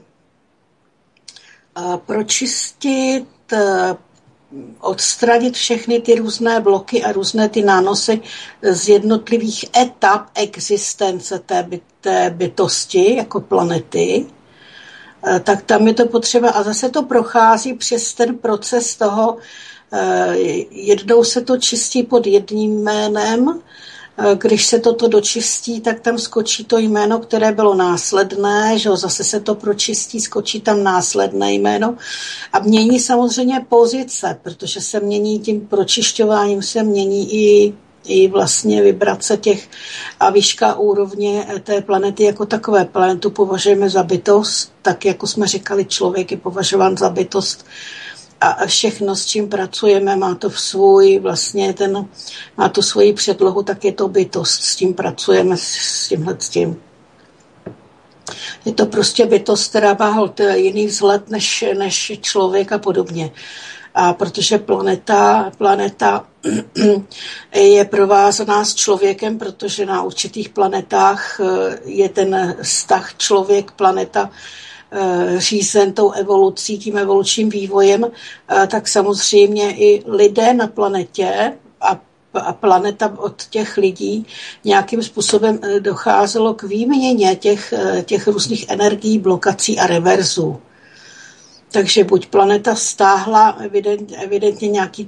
pročistit, odstranit všechny ty různé bloky a různé ty nánosy z jednotlivých etap existence té bytosti jako planety, tak tam je to potřeba a zase to prochází přes ten proces toho, jednou se to čistí pod jedním jménem, když se toto dočistí, tak tam skočí to jméno, které bylo následné, že zase se to pročistí, skočí tam následné jméno a mění samozřejmě pozice, protože se mění tím pročišťováním, se mění i vlastně vibrace těch a výška úrovně té planety jako takové. Planetu považujeme za bytost, tak jako jsme říkali, člověk je považován za bytost a všechno, s čím pracujeme, má to má to svoji předlohu, tak je to bytost, s tím pracujeme, s tím. Je to prostě bytost, která má jiný vzhled než člověk a podobně. A protože planeta je provázaná s člověkem, protože na určitých planetách je ten vztah člověk-planeta řízen tou evolucí, tím evolučním vývojem, tak samozřejmě i lidé na planetě a planeta od těch lidí nějakým způsobem docházelo k výměně těch různých energií, blokací a reverzů. Takže buď planeta stáhla evidentně nějaký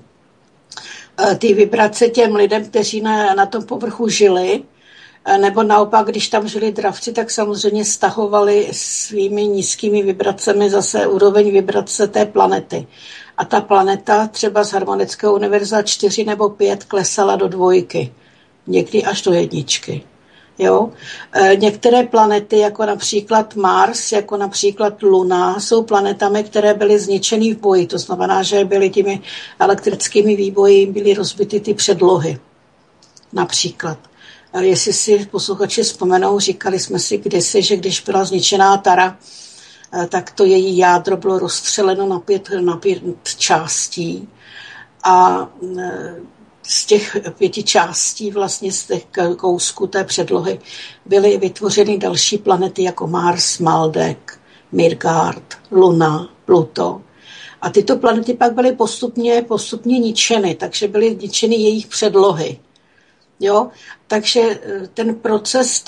ty vibrace těm lidem, kteří na tom povrchu žili, nebo naopak, když tam žili dravci, tak samozřejmě stahovali svými nízkými vibracemi zase úroveň vibrace té planety. A ta planeta třeba z harmonického univerza 4 nebo 5 klesala do 2, někdy až do 1. Jo? Některé planety, jako například Mars, jako například Luna, jsou planetami, které byly zničeny v boji. To znamená, že byly těmi elektrickými výboji, byly rozbity ty předlohy. Například. Jestli si posluchači vzpomenou, říkali jsme si kdysi, že když byla zničená Tara, tak to její jádro bylo rozstřeleno na pět částí a z těch 5 částí, vlastně z těch kousků té předlohy, byly vytvořeny další planety jako Mars, Maldek, Midgard, Luna, Pluto. A tyto planety pak byly postupně ničeny, takže byly ničeny jejich předlohy. Jo? Takže ten proces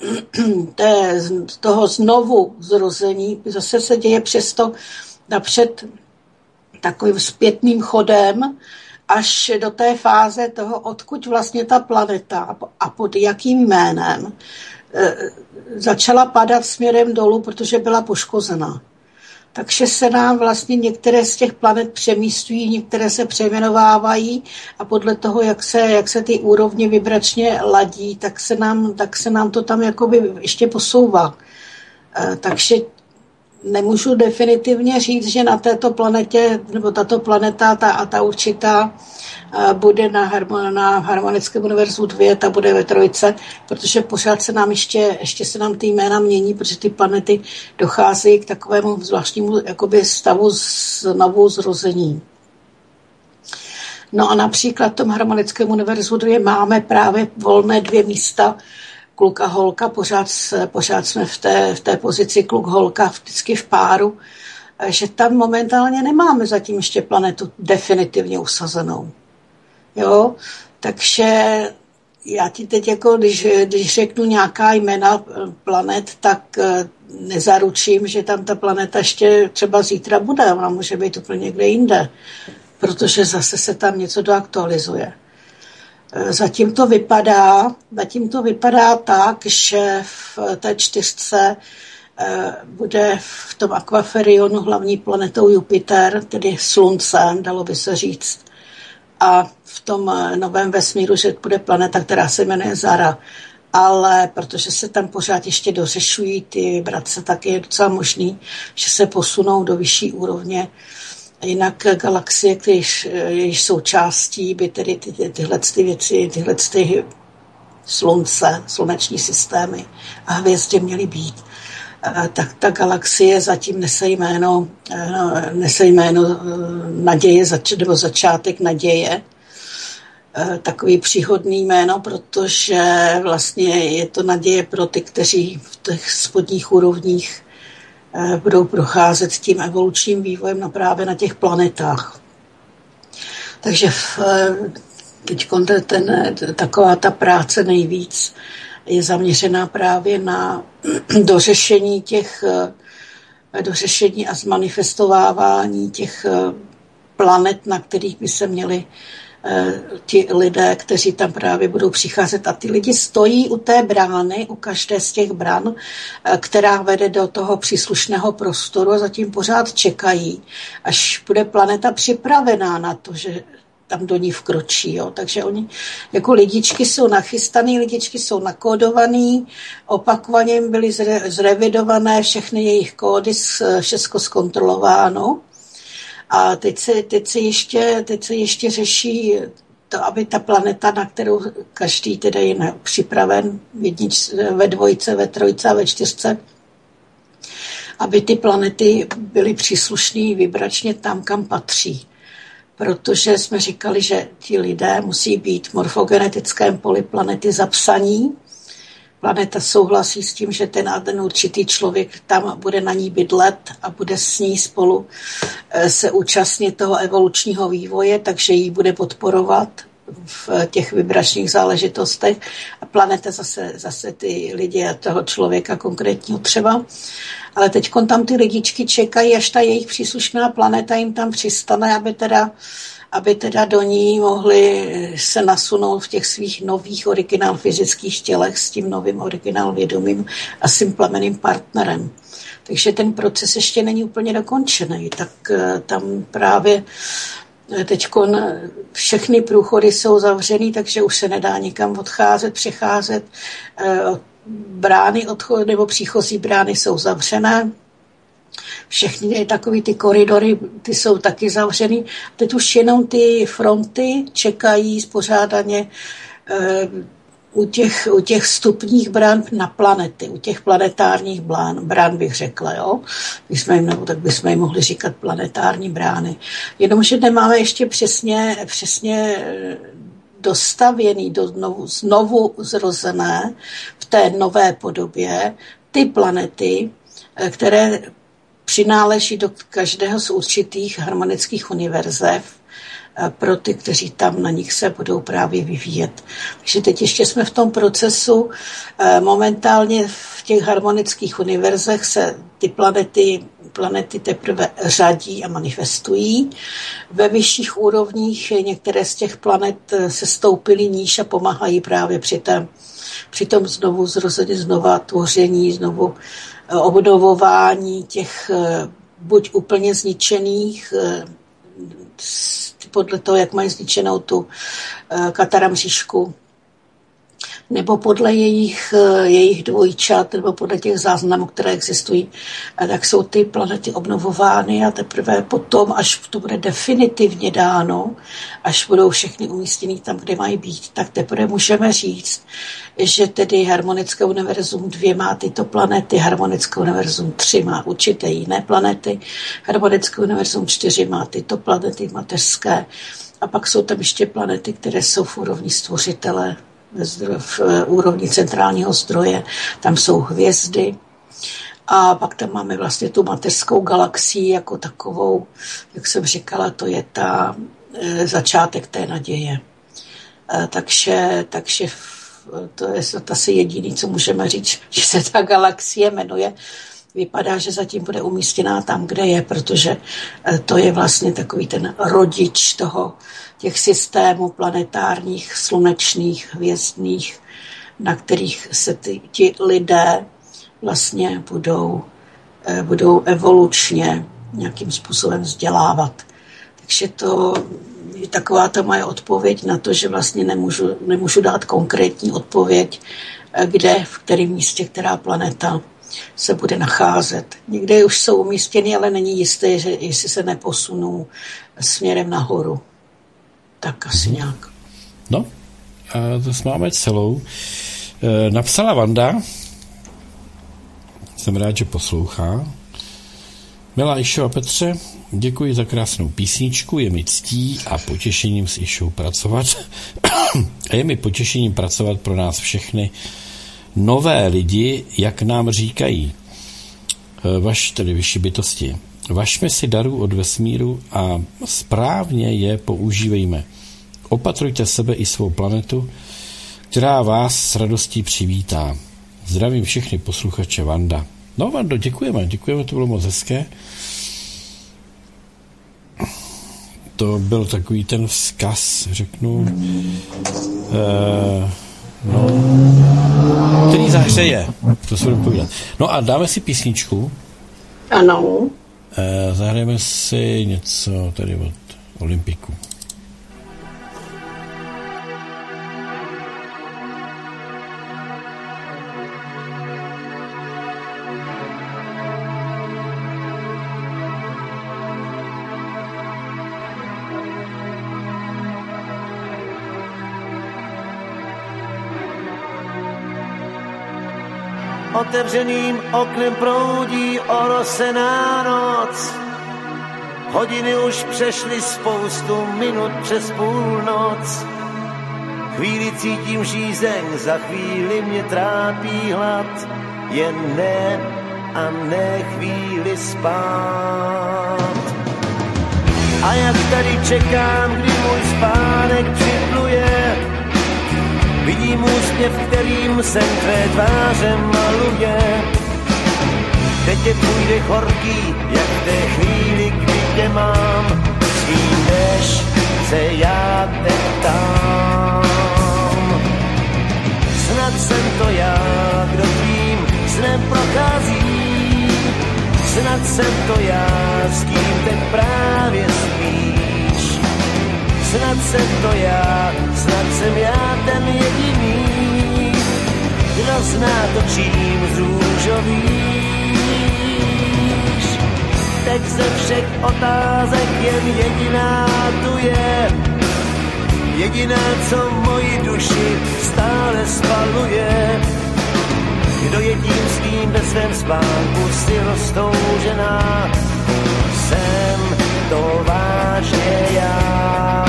toho znovu zrození zase se děje přesto napřed takovým zpětným chodem až do té fáze toho, odkud vlastně ta planeta a pod jakým jménem začala padat směrem dolů, protože byla poškozená. Takže se nám vlastně některé z těch planet přemístují, některé se přejmenovávají a podle toho, jak se ty úrovně vibračně ladí, tak se nám to tam jakoby ještě posouvá. Takže nemůžu definitivně říct, že na této planetě, nebo tato planeta a ta určitá bude na harmonickém univerzu 2, ta bude ve 3, protože pořád se nám ještě se nám ty jména mění, protože ty planety docházejí k takovému zvláštnímu jakoby stavu znovu zrození. No a například v tom harmonickém univerzu 2 máme právě volné 2 místa, kluk a holka, pořád jsme v té pozici kluk-holka, vždycky v páru, že tam momentálně nemáme zatím ještě planetu definitivně usazenou. Jo, takže já ti teď jako, když řeknu nějaká jména planet, tak nezaručím, že tam ta planeta ještě třeba zítra bude, ona může být úplně někde jinde, protože zase se tam něco doaktualizuje. Zatím to vypadá tak, že v té 4 bude v tom akvaferionu hlavní planetou Jupiter, tedy sluncem, dalo by se říct. A v tom novém vesmíru, že bude planeta, která se jmenuje Zara. Ale protože se tam pořád ještě dořešují ty vibrace, tak je docela možný, že se posunou do vyšší úrovně. Jinak galaxie, jejíž součástí by tedy tyhle věci, tyhle slunce, sluneční systémy a hvězdy měly být. Tak ta galaxie zatím nese jméno naděje, nebo začátek naděje. Takový příhodný jméno, protože vlastně je to naděje pro ty, kteří v těch spodních úrovních budou procházet tím evolučním vývojem právě na těch planetách. Takže teď taková ta práce nejvíc je zaměřená právě na dořešení a zmanifestovávání těch planet, na kterých by se měli ti lidé, kteří tam právě budou přicházet. A ty lidi stojí u té brány, u každé z těch bran, která vede do toho příslušného prostoru a zatím pořád čekají, až bude planeta připravená na to, že tam do ní vkročí. Jo. Takže oni jako lidičky jsou nachystaný, lidičky jsou nakódovaný, opakovaně jim byly zrevidované všechny jejich kódy, všechno zkontrolováno. A teď se ještě řeší to, aby ta planeta, na kterou každý teda je připraven ve 2, ve 3 a ve 4, aby ty planety byly příslušný vibračně tam, kam patří. Protože jsme říkali, že ti lidé musí být v morfogenetickém poli planety zapsaní. Planeta souhlasí s tím, že ten určitý člověk tam bude na ní bydlet a bude s ní spolu se účastnit toho evolučního vývoje, takže ji bude podporovat v těch vibračních záležitostech. A planeta zase ty lidi a toho člověka konkrétního třeba. Ale teď tam ty lidičky čekají, až ta jejich příslušná planeta jim tam přistane, aby teda do ní mohli se nasunout v těch svých nových originál fyzických tělech s tím novým originál vědomím a s tím plamenným partnerem. Takže ten proces ještě není úplně dokončený. Tak tam právě teď všechny průchody jsou zavřený, takže už se nedá nikam odcházet, přecházet. Brány odchodu nebo příchozí brány jsou zavřené. Všechny takový ty koridory, ty jsou taky zavřený. Teď už jenom ty fronty čekají spořádaně u těch vstupních brán na planety, u těch planetárních brán bych řekla, jo. Tak bychom jim mohli říkat planetární brány. Jenomže nemáme ještě přesně dostavěný, znovu zrozené v té nové podobě ty planety, které přináleží do každého z určitých harmonických univerzev pro ty, kteří tam na nich se budou právě vyvíjet. Takže teď ještě jsme v tom procesu. Momentálně v těch harmonických univerzech se ty planety teprve řadí a manifestují. Ve vyšších úrovních některé z těch planet se stoupily níž a pomáhají právě při tom znovu zrození, znova tvoření, znovu obnovování těch buď úplně zničených, podle toho, jak mají zničenou tu kataramříšku, nebo podle jejich dvojčat, nebo podle těch záznamů, které existují, tak jsou ty planety obnovovány a teprve potom, až to bude definitivně dáno, až budou všechny umístěny tam, kde mají být, tak teprve můžeme říct, že tedy harmonické univerzum 2 má tyto planety, harmonické univerzum 3 má určité jiné planety, harmonické univerzum 4 má tyto planety mateřské a pak jsou tam ještě planety, které jsou v úrovni stvořitele, v úrovni centrálního zdroje, tam jsou hvězdy a pak tam máme vlastně tu mateřskou galaxii jako takovou, jak jsem říkala, to je ta začátek té naděje. Takže to je asi jediný, co můžeme říct, že se ta galaxie jmenuje. Vypadá, že zatím bude umístěná tam, kde je, protože to je vlastně takový ten rodič těch systémů planetárních, slunečných, hvězdných, na kterých se ti lidé vlastně budou evolučně nějakým způsobem vzdělávat. Takže to je taková ta moje odpověď na to, že vlastně nemůžu dát konkrétní odpověď, kde, v kterém místě, která planeta se bude nacházet. Někde už jsou umístěny, ale není jisté, že jestli se neposunou směrem nahoru. Tak asi nějak. No, a to máme celou. Napsala Vanda, jsem rád, že poslouchá. Milá Išo a Petře, děkuji za krásnou písničku, je mi ctí a potěšením s Išou pracovat. A je mi potěšením pracovat pro nás všechny nové lidi, jak nám říkají, tedy vyšší bytosti. Važme si darů od vesmíru a správně je používejme. Opatrujte sebe i svou planetu, která vás s radostí přivítá. Zdravím všechny posluchače, Vanda. No, Vando, děkujeme, to bylo moc hezké. To byl takový ten vzkaz, řeknu, který zahřeje, to se budu povídat. No a dáme si písničku. Ano. Zahrajeme si něco tady od Olympiku. Otevřeným oknem proudí orosená noc. Hodiny už přešly spoustu minut přes půlnoc. Chvíli cítím žízeň, za chvíli mě trápí hlad. Jen ne a ne chvíli spát. A jak tady čekám, kdy můj spánek připluje, vidím úsměv, kterým sen tvé tváře maluje. Teď je tvůj dech horký, jak v té chvíli, kdy tě mám. Svým než se já te ptám. Snad jsem to já, kdo tvým snem prochází. Snad jsem to já, s kým teď právě spíš. Snad jsem to já, snad jsem já ten jediný, kdo zná to, čím zrůžovíš. Teď ze všech otázek jen jediná tu je. jediné, co moji duši stále spaluje. Kdo je tím svým ve svém spánku si roztoužená, jsem to vážně já.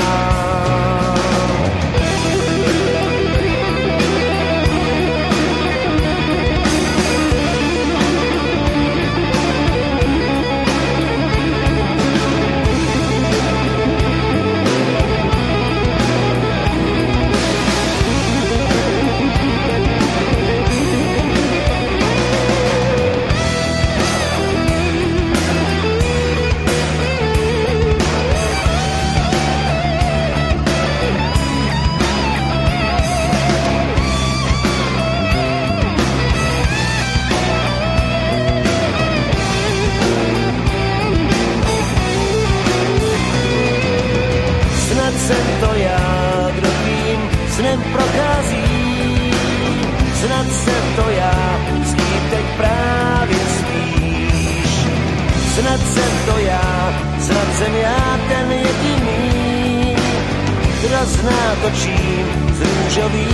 Jsem to já, kdo tím snem prochází. Snad jsem to já, s kým teď právě spíš. Snad jsem to já, snad jsem já ten jediný, kdo zná to, čím zrůžovíš.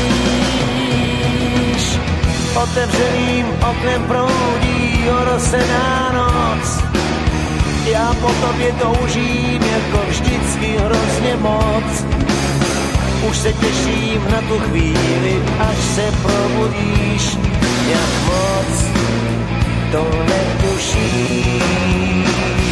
Otevřeným oknem proudí orosená noc. Já po tobě toužím, jako vždycky hrozně moc. Už se těším na tu chvíli, až se probudíš. Jak moc to netušíš.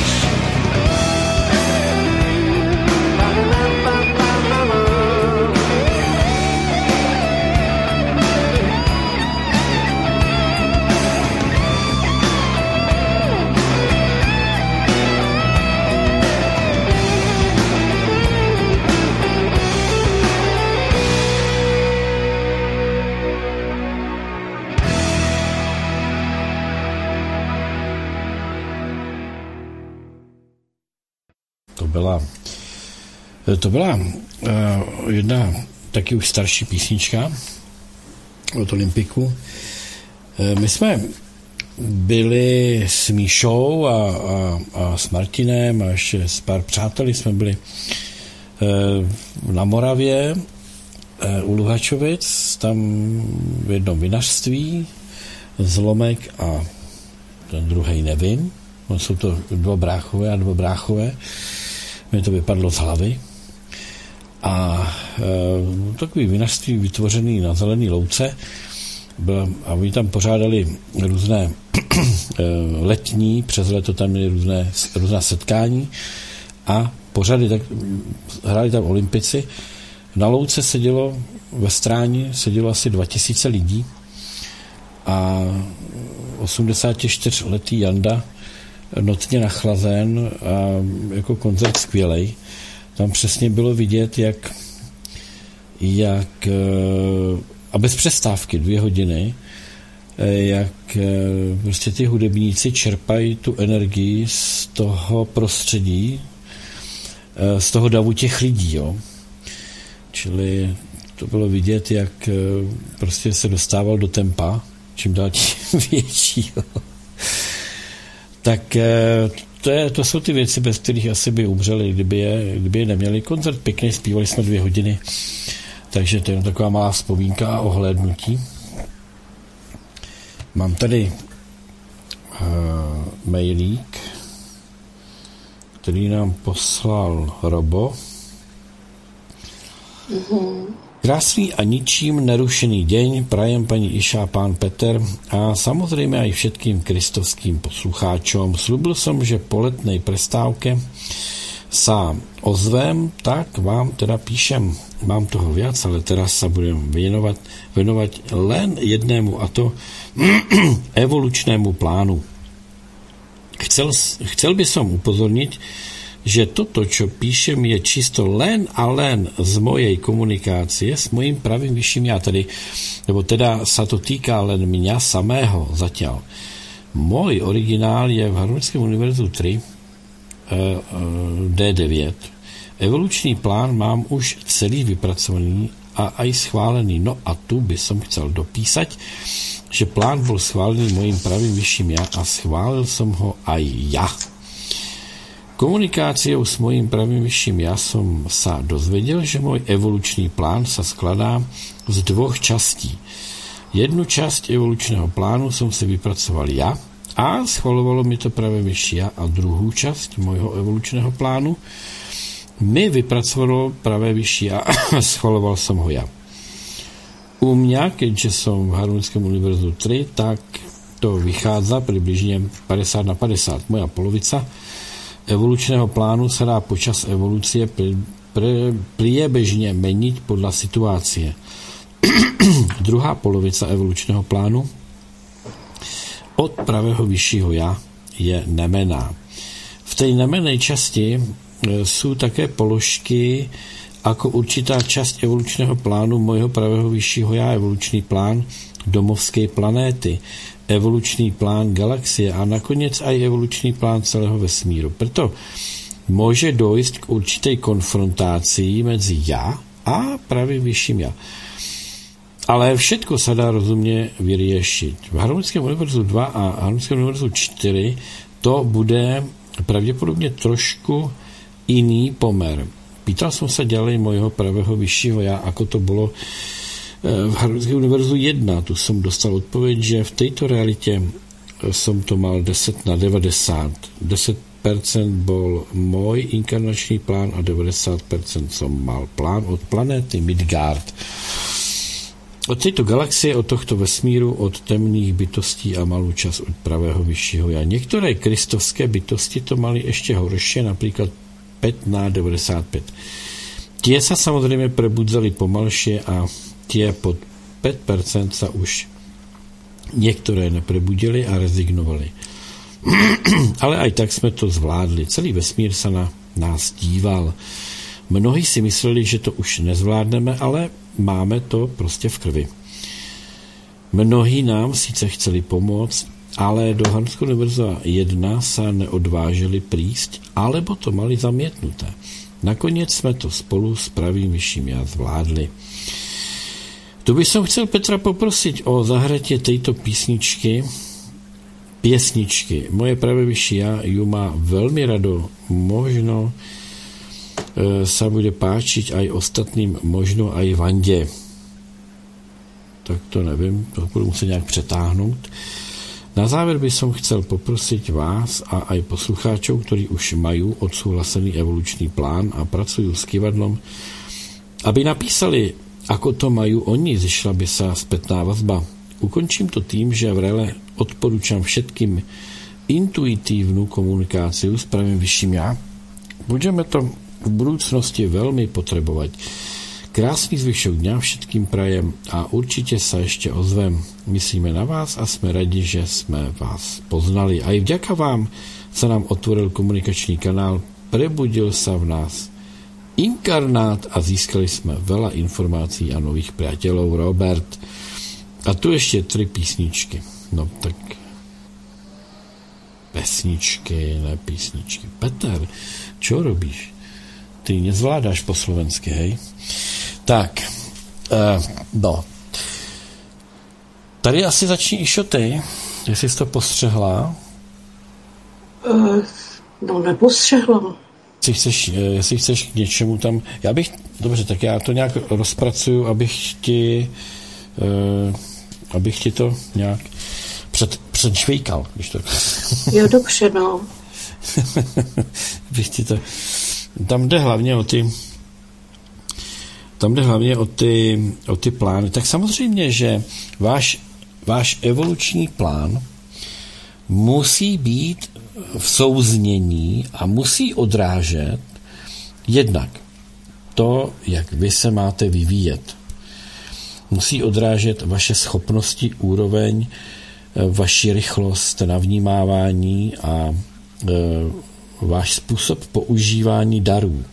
To byla jedna taky už starší písnička od Olympiku. My jsme byli s Míšou a s Martinem a ještě s pár přáteli jsme byli na Moravě u Luhačovic, tam v jednom vinařství, Zlomek a ten druhej nevím. Jsou to dva bráchové. Mně to vypadlo z hlavy. A takový vinařství vytvořený na zelený louce. A oni tam pořádali různé letní, přes leto tam měli různá setkání a pořady, tak hráli tam Olympici. Na louce sedělo ve Stráni asi 2000 lidí a 84letý Janda notně nachlazen a jako koncert skvělej. Tam přesně bylo vidět, jak a bez přestávky 2 hodiny, jak prostě ty hudebníci čerpají tu energii z toho prostředí, z toho davu těch lidí, jo. Čili to bylo vidět, jak prostě se dostával do tempa, čím dál tím větší, jo. Tak to jsou ty věci, bez kterých asi by umřeli, kdyby je neměli. Koncert pěkný, zpívali jsme 2 hodiny, takže to je taková malá vzpomínka a ohlédnutí. Mám tady mailík, který nám poslal Robo. Krásný a ničím nerušený deň prajem paní Iša a pán Peter a samozřejmě aj všetkým kristovským poslucháčom. Slúbil som, že po letnej prestávke sa ozvem, tak vám teda píšem. Mám toho viac, ale teraz sa budem venovať len jednému, a to evolučnému plánu. Chcel by som upozorniť, že toto, čo píšem, je čisto len a len z mojej komunikácie s mojím pravým vyšším ja, lebo teda sa to týka len mňa samého zatiaľ. Môj originál je v Harmonickém univerzu 3 D9. Evolučný plán mám už celý vypracovaný a aj schválený. No a tu by som chcel dopísať, že plán bol schválený mojím pravým vyšším ja a schválil som ho aj ja. Komunikáciou s mojím pravým vyšším ja som sa dozvedel, že môj evolučný plán sa skladá z 2 častí. Jednu časť evolučného plánu som si vypracoval ja a schvalovalo mi to pravé vyšší ja, a druhú časť môjho evolučného plánu mi vypracovalo pravé vyšší ja a schvaloval som ho ja. U mňa, keďže som v Harmonickom univerzu 3, tak to vychádza približne 50/50. Moja polovica evolučného plánu sa dá počas evolúcie priebežne meniť podľa situácie. Druhá polovica evolučného plánu od pravého vyššího ja je nemenná. V tej nemennej časti sú také položky ako určitá časť evolučného plánu mojho pravého vyššího ja, evolučný plán domovskej planéty, evolučný plán galaxie a nakoniec aj evolučný plán celého vesmíru. Preto môže dojsť k určitej konfrontácii medzi ja a pravým vyšším ja. Ale všetko sa dá rozumne vyriešiť. V Harmonickom univerzu 2 a Harmonickom univerzu 4 to bude pravdepodobne trošku iný pomer. Pýtal som sa ďalej mojho pravého vyššího ja, ako to bolo v Harmonickom univerzu 1. Tu som dostal odpoveď, že v tejto realite som to mal 10/90. 10% bol môj inkarnačný plán a 90% som mal plán od planéty Midgard. Od tejto galaxie, od tohto vesmíru, od temných bytostí a malú časť od pravého vyššieho ja. Niektoré kristovské bytosti to mali ešte horšie, napríklad 5/95. Tie sa samozrejme prebudzali pomalšie a tie pod 5% sa už niektoré neprebudili a rezignovali. Ale aj tak sme to zvládli. Celý vesmír sa na nás díval. Mnohí si mysleli, že to už nezvládneme, ale máme to proste v krvi. Mnohí nám síce chceli pomôcť, ale do Harmonickou univerza 1 sa neodvážili prísť, alebo to mali zamietnuté. Nakoniec sme to spolu s pravým vyšším ja zvládli. Tu by som chcel Petra poprosiť o zahratie tejto piesničky. Moje pravé vyššie ja ju má veľmi rado. Možno sa bude páčiť aj ostatným, možno aj Vandě. Tak to nevím, to budu muset nějak přetáhnout. Na záver by som chcel poprosiť vás a aj poslucháčov, ktorí už majú odsúhlasený evolučný plán a pracujú s kývadlom, aby napísali, ako to majú oni, zišla by sa spätná vazba. Ukončím to tým, že vrele odporúčam všetkým intuitívnu komunikáciu s pravým vyšším ja. Budeme to v budúcnosti veľmi potrebovať. Krásny zvyšok dňa všetkým prajem a určite sa ešte ozvem. Myslíme na vás a sme radi, že sme vás poznali. Aj vďaka vám sa nám otvoril komunikačný kanál, prebudil sa v nás inkarnát a získali sme veľa informácií a nových priateľov. Robert. A tu ešte 3 písničky. No tak pesničky, ne písničky. Peter, čo robíš? Ty nezvládáš po slovensky, hej? Tak, no. Tady asi začni Išo ty, jestli jsi to postřehla. No, nepostřehla. Jestli chceš k něčemu tam, dobře, tak já to nějak rozpracuju, abych ti to nějak předšvejkal, když to... Jo, dobře, no. Bych ti to... Tam jde hlavně o ty plány. Tak samozřejmě, že váš evoluční plán musí být v souznění a musí odrážet jednak to, jak vy se máte vyvíjet. Musí odrážet vaše schopnosti, úroveň, vaši rychlost navnímávání a váš způsob používání darů.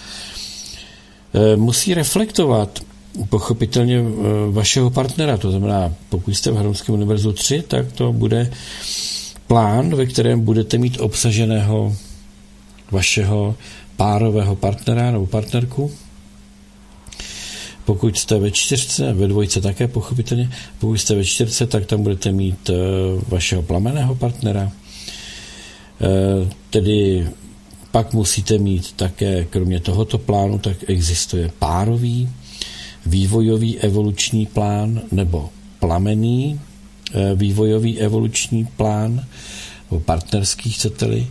Musí reflektovat pochopitelně vašeho partnera, to znamená, pokud jste v Harmonickém univerzu 3, tak to bude plán, ve kterém budete mít obsaženého vašeho párového partnera nebo partnerku. Pokud jste ve 4, ve 2 také pochopitelně, pokud jste ve 4, tak tam budete mít vašeho plamenného partnera, tedy Pak musíte mít také, kromě tohoto plánu, tak existuje párový, vývojový evoluční plán nebo plamenný vývojový evoluční plán, nebo partnerský, chcete-li,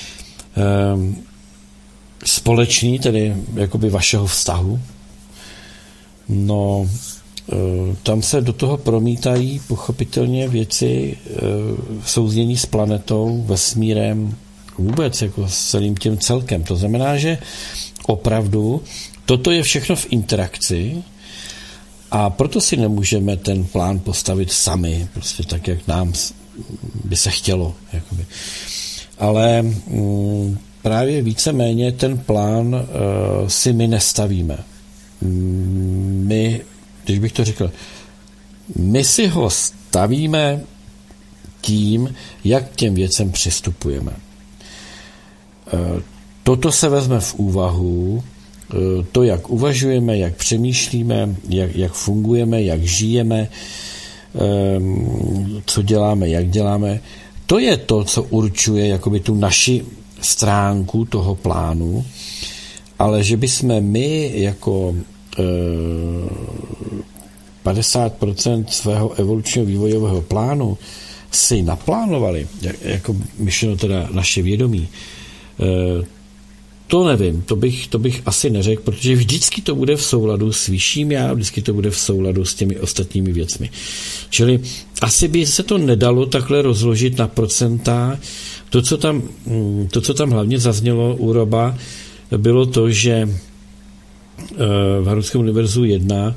společný, tedy jakoby vašeho vztahu. No, tam se do toho promítají pochopitelně věci v souznění s planetou, vesmírem, vůbec jako s celým tím celkem. To znamená, že opravdu toto je všechno v interakci a proto si nemůžeme ten plán postavit sami, prostě tak, jak nám by se chtělo. Jakoby. Ale právě víceméně ten plán si my nestavíme. My, když bych to řekl, my si ho stavíme tím, jak k těm věcem přistupujeme. Toto se vezme v úvahu, to, jak uvažujeme, jak přemýšlíme, jak fungujeme, jak žijeme, co děláme, jak děláme. To je to, co určuje jakoby tu naši stránku toho plánu, ale že bychom my jako 50% svého evolučního vývojového plánu si naplánovali, jako myšleno teda naše vědomí, to nevím, to bych asi neřekl, protože vždycky to bude v souladu s vyšším já, vždycky to bude v souladu s těmi ostatními věcmi. Čili asi by se to nedalo takhle rozložit na procenta. To, co tam hlavně zaznělo u Roba, bylo to, že v Harvardském univerzu 1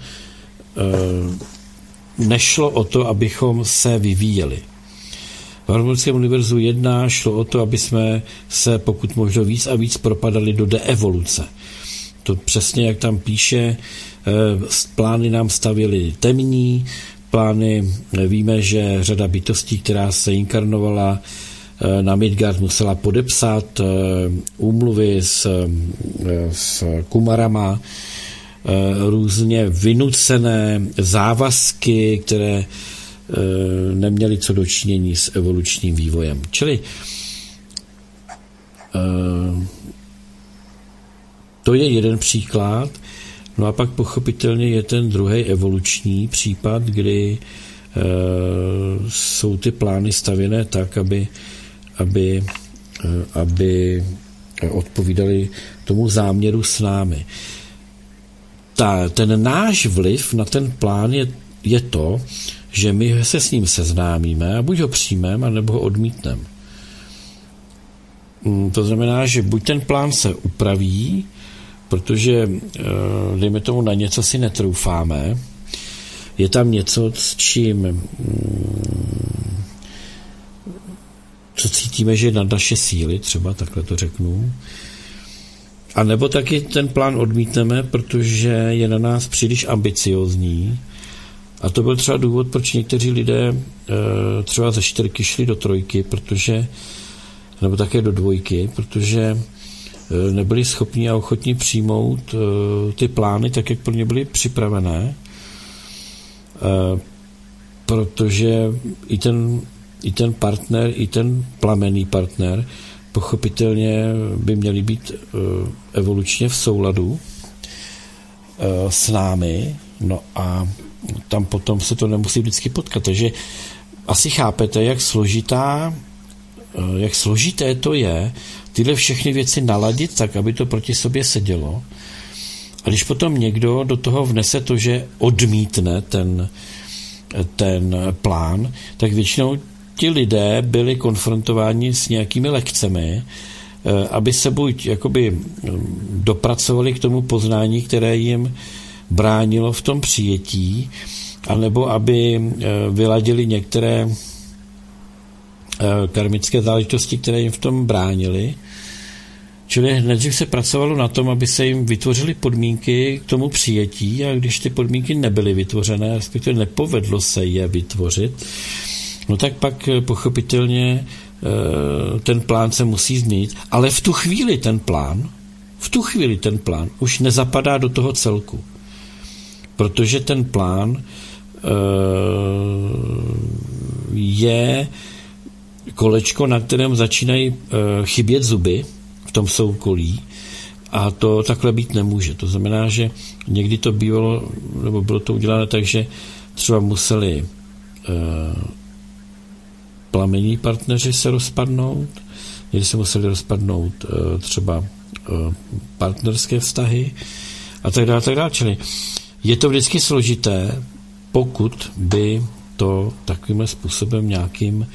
nešlo o to, abychom se vyvíjeli. V Harvardském univerzu 1 šlo o to, aby jsme se pokud možno víc a víc propadali do deevoluce. To přesně, jak tam píše, plány nám stavěly temní, plány, víme, že řada bytostí, která se inkarnovala na Midgard, musela podepsat úmluvy s Kumarama, různě vynucené závazky, které neměli co dočinění s evolučním vývojem. Čili to je jeden příklad. No a pak pochopitelně je ten druhý evoluční případ, kdy jsou ty plány stavěné tak, aby odpovídali tomu záměru s námi. Ten náš vliv na ten plán je to, že my se s ním seznámíme a buď ho přijmeme, anebo ho odmítneme. To znamená, že buď ten plán se upraví, protože, dejme tomu, na něco si netroufáme, je tam něco, s čím co cítíme, že je nad naše síly, třeba takhle to řeknu, a nebo taky ten plán odmítneme, protože je na nás příliš ambiciózní. A to byl třeba důvod, proč někteří lidé třeba ze 4 šli do 3, nebo také do 2, protože nebyli schopni a ochotni přijmout ty plány tak, jak pro ně byly připravené, protože i ten partner, i ten plamenný partner pochopitelně by měli být evolučně v souladu s námi, no a tam potom se to nemusí vždycky potkat. Takže asi chápete, jak složité to je tyhle všechny věci naladit tak, aby to proti sobě sedělo. A když potom někdo do toho vnese to, že odmítne ten plán, tak většinou ti lidé byli konfrontováni s nějakými lekcemi, aby se buď jakoby dopracovali k tomu poznání, které jim bránilo v tom přijetí, anebo aby vyladili některé karmické záležitosti, které jim v tom bránily. Čili nejdřív se pracovalo na tom, aby se jim vytvořily podmínky k tomu přijetí, a když ty podmínky nebyly vytvořené, respektive nepovedlo se je vytvořit, no tak pak pochopitelně ten plán se musí změnit, ale v tu chvíli ten plán už nezapadá do toho celku, protože ten plán je kolečko, na kterém začínají chybět zuby v tom soukolí. A to takhle být nemůže. To znamená, že někdy to bývalo, nebo bylo to udělané tak, že třeba museli plamení partneři se rozpadnout, někdy se museli rozpadnout třeba partnerské vztahy a tak dále. Čili je to vždycky složité, pokud by to takovým způsobem nějakým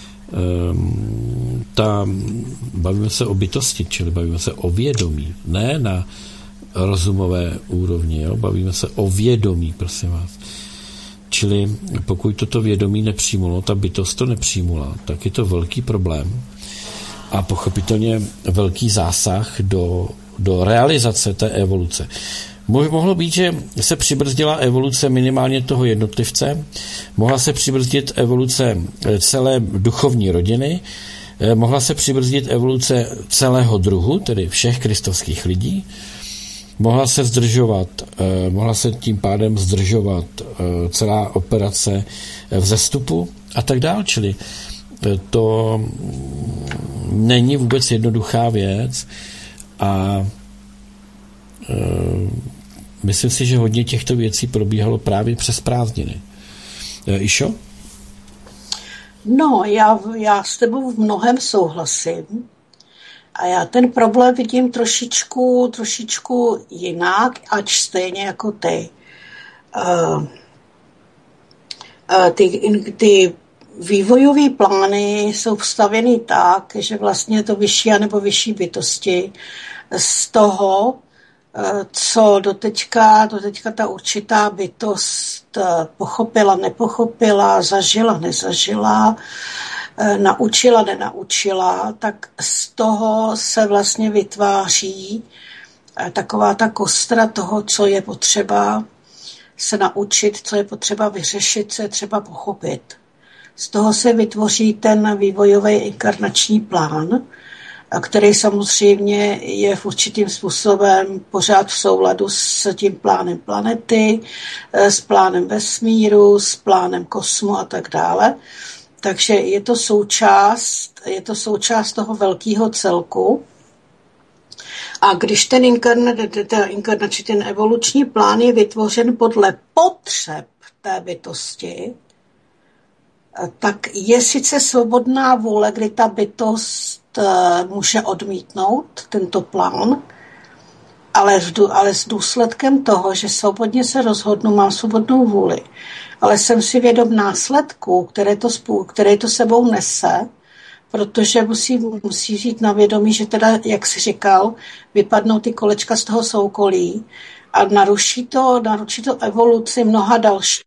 bavíme se o bytosti, čili bavíme se o vědomí, ne na rozumové úrovni, jo? Bavíme se o vědomí, prosím vás. Čili pokud toto vědomí nepřijmulo, ta bytost to nepřijmula, tak je to velký problém a pochopitelně velký zásah do realizace té evoluce. Mohlo být, že se přibrzdila evoluce minimálně toho jednotlivce, mohla se přibrzdit evoluce celé duchovní rodiny, mohla se přibrzdit evoluce celého druhu, tedy všech kristovských lidí, mohla se tím pádem zdržovat celá operace vzestupu a tak dále, čili to není vůbec jednoduchá věc a myslím si, že hodně těchto věcí probíhalo právě přes prázdniny. Išo? No, já s tebou v mnohem souhlasím. A já ten problém vidím trošičku jinak, ač stejně jako ty. Ty vývojové plány jsou vstavěny tak, že vlastně to vyšší a nebo vyšší bytosti z toho, co doteďka ta určitá bytost pochopila, nepochopila, zažila, nezažila, naučila, nenaučila, tak z toho se vlastně vytváří taková ta kostra toho, co je potřeba se naučit, co je potřeba vyřešit, co je třeba pochopit. Z toho se vytvoří ten vývojový inkarnační plán, který samozřejmě je v určitým způsobem pořád v souladu s tím plánem planety, s plánem vesmíru, s plánem kosmu a tak dále. Takže je to součást toho celku. A když ten evoluční plán je vytvořen podle potřeb té bytosti, tak je sice svobodná vůle, kdy ta bytost může odmítnout tento plán, ale s důsledkem toho, že svobodně se rozhodnu, mám svobodnou vůli, ale jsem si vědom následků, které to sebou nese, protože musí žít na vědomí, že teda, jak jsi říkal, vypadnou ty kolečka z toho soukolí a naruší to evoluci mnoha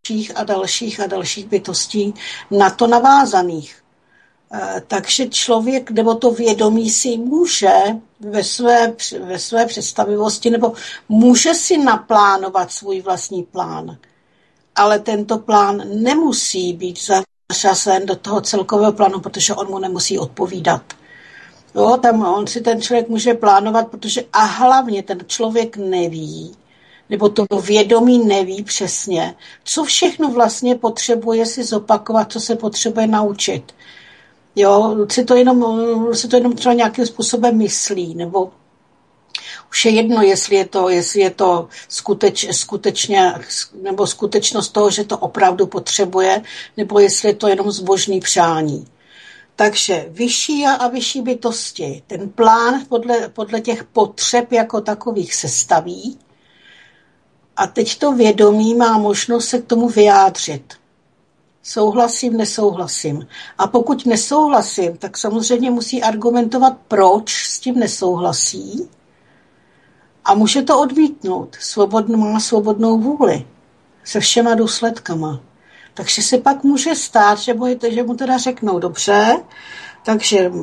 dalších bytostí na to navázaných. Takže člověk nebo to vědomí si může ve své představivosti nebo může si naplánovat svůj vlastní plán. Ale tento plán nemusí být zařazen do toho celkového plánu, protože on mu nemusí odpovídat. Jo, tam on si ten člověk může plánovat, protože a hlavně ten člověk neví, nebo to vědomí neví přesně, co všechno vlastně potřebuje si zopakovat, co se potřebuje naučit. Jo, si to jenom třeba nějakým způsobem myslí, nebo už je jedno, jestli je to skutečně, nebo skutečnost toho, že to opravdu potřebuje, nebo jestli je to jenom zbožný přání. Takže vyšší a vyšší bytosti. Ten plán podle těch potřeb jako takových se staví a teď to vědomí má možnost se k tomu vyjádřit. Souhlasím, nesouhlasím. A pokud nesouhlasím, tak samozřejmě musí argumentovat, proč s tím nesouhlasí a může to odmítnout. Má svobodnou vůli se všema důsledkama. Takže se pak může stát, že mu teda řeknou, dobře, takže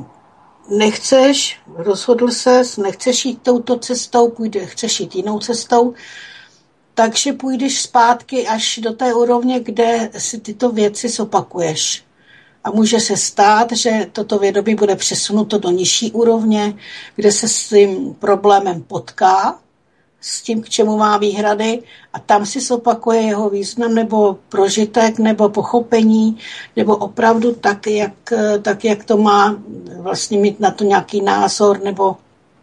rozhodl ses, nechceš jít touto cestou, chceš jít jinou cestou, takže půjdeš zpátky až do té úrovně, kde si tyto věci zopakuješ. A může se stát, že toto vědomí bude přesunuto do nižší úrovně, kde se s tím problémem potká, s tím, k čemu má výhrady, a tam si zopakuje jeho význam nebo prožitek nebo pochopení, nebo opravdu tak, jak to má vlastně mít na to nějaký názor, nebo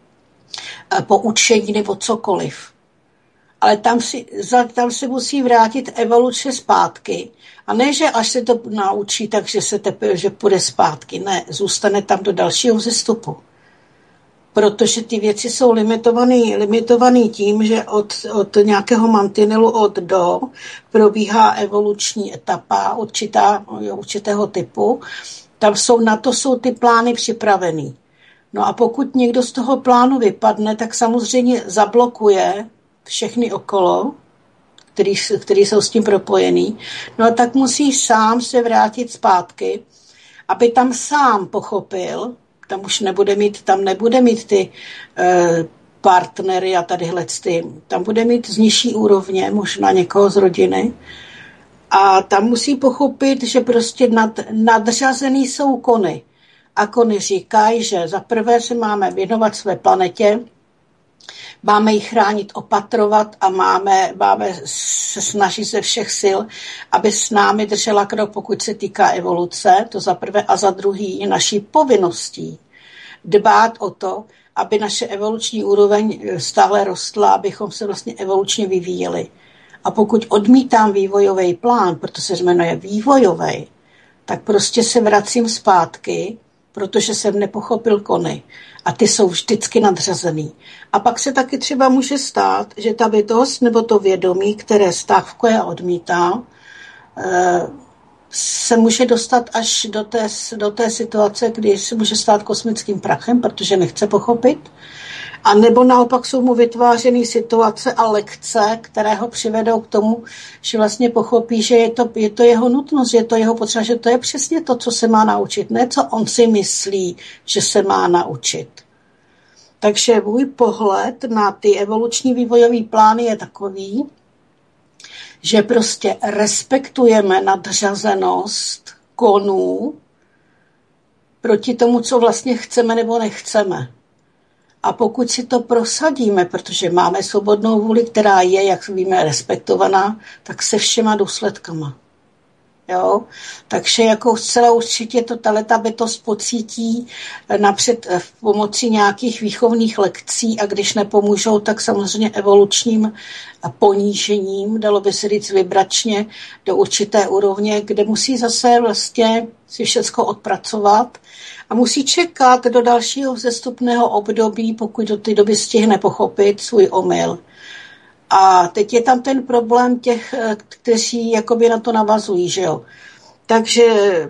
poučení nebo cokoliv. Ale tam si musí vrátit evoluce zpátky. A ne, že až se to naučí, takže se teprve, že půjde zpátky. Ne, zůstane tam do dalšího vzestupu. Protože ty věci jsou limitovaný tím, že od nějakého mantinelu od do probíhá evoluční etapa určitého typu. Na to jsou ty plány připravený. No a pokud někdo z toho plánu vypadne, tak samozřejmě zablokuje všechny okolo, který jsou s tím propojený. No a tak musí sám se vrátit zpátky, aby tam sám pochopil, tam nebude mít ty partnery a tam bude mít z nižší úrovně, možná někoho z rodiny. A tam musí pochopit, že prostě nadřazený jsou kony. A kony říkají, že za prvé se máme věnovat své planetě, máme ji chránit, opatrovat a máme se snažit ze všech sil, aby s námi držela krok, pokud se týká evoluce, to za prvé, a za druhý je naší povinností dbát o to, aby naše evoluční úroveň stále rostla, abychom se vlastně evolučně vyvíjeli. A pokud odmítám vývojový plán, protože se jmenuje vývojový, tak prostě se vracím zpátky, protože jsem nepochopil kony. A ty jsou vždycky nadřazený. A pak se taky třeba může stát, že ta bytost nebo to vědomí, které stávkuje a odmítá, se může dostat až do té situace, kdy se může stát kosmickým prachem, protože nechce pochopit. A nebo naopak jsou mu vytvářený situace a lekce, které ho přivedou k tomu, že vlastně pochopí, že je to jeho nutnost, že je to jeho potřeba, že to je přesně to, co se má naučit, ne co on si myslí, že se má naučit. Takže můj pohled na ty evoluční vývojové plány je takový, že prostě respektujeme nadřazenost konů proti tomu, co vlastně chceme nebo nechceme. A pokud si to prosadíme, protože máme svobodnou vůli, která je, jak víme, respektovaná, tak se všema důsledkama. Jo? Takže jako zcela určitě ta bytost pocítí napřed v pomoci nějakých výchovných lekcí a když nepomůžou, tak samozřejmě evolučním ponížením, dalo by se říct vibračně, do určité úrovně, kde musí zase vlastně si všecko odpracovat a musí čekat do dalšího vzestupného období, pokud do té doby stihne pochopit svůj omyl. A teď je tam ten problém těch, kteří jakoby na to navazují, že jo. Takže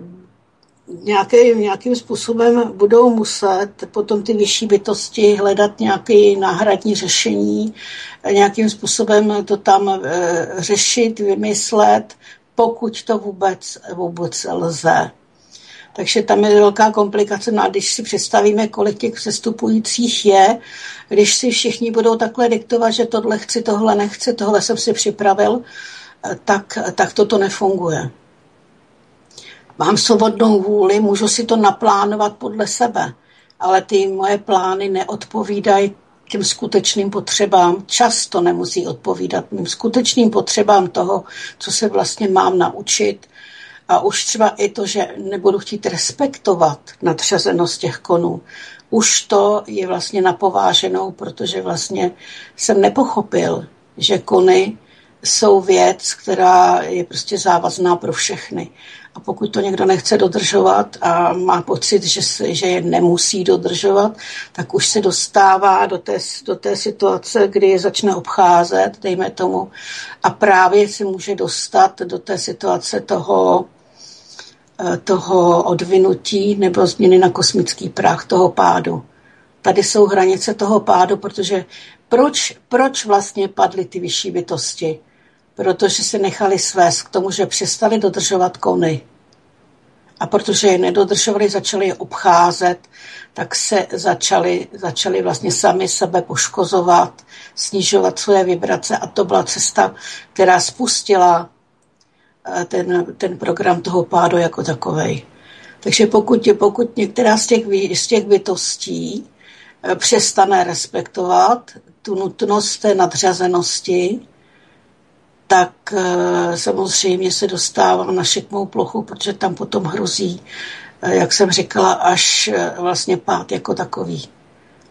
nějakým způsobem budou muset potom ty vyšší bytosti hledat nějaké náhradní řešení, nějakým způsobem to tam řešit, vymyslet, pokud to vůbec lze. Takže tam je velká komplikace. No a když si představíme, kolik těch přestupujících je, když si všichni budou takhle diktovat, že tohle chci, tohle nechci, tohle jsem si připravil, tak toto nefunguje. Mám svobodnou vůli, můžu si to naplánovat podle sebe, ale ty moje plány neodpovídají těm skutečným potřebám, často nemusí odpovídat mým skutečným potřebám toho, co se vlastně mám naučit. A už třeba i to, že nebudu chtít respektovat nadřazenost těch konů, už to je vlastně napováženou, protože vlastně jsem nepochopil, že kony jsou věc, která je prostě závazná pro všechny. A pokud to někdo nechce dodržovat a má pocit, že je nemusí dodržovat, tak už se dostává do té situace, kdy je začne obcházet, dejme tomu, a právě se může dostat do té situace toho odvinutí nebo změny na kosmický prach, toho pádu. Tady jsou hranice toho pádu, protože proč vlastně padly ty vyšší bytosti? Protože se nechali svést k tomu, že přestali dodržovat kony. A protože je nedodržovali, začali je obcházet, tak se začali vlastně sami sebe poškozovat, snižovat své vibrace a to byla cesta, která spustila ten program toho pádu jako takovej. Takže pokud některá z těch bytostí přestane respektovat tu nutnost té nadřazenosti, tak samozřejmě se dostává na šikmou plochu, protože tam potom hrozí, jak jsem říkala, až vlastně pád jako takový.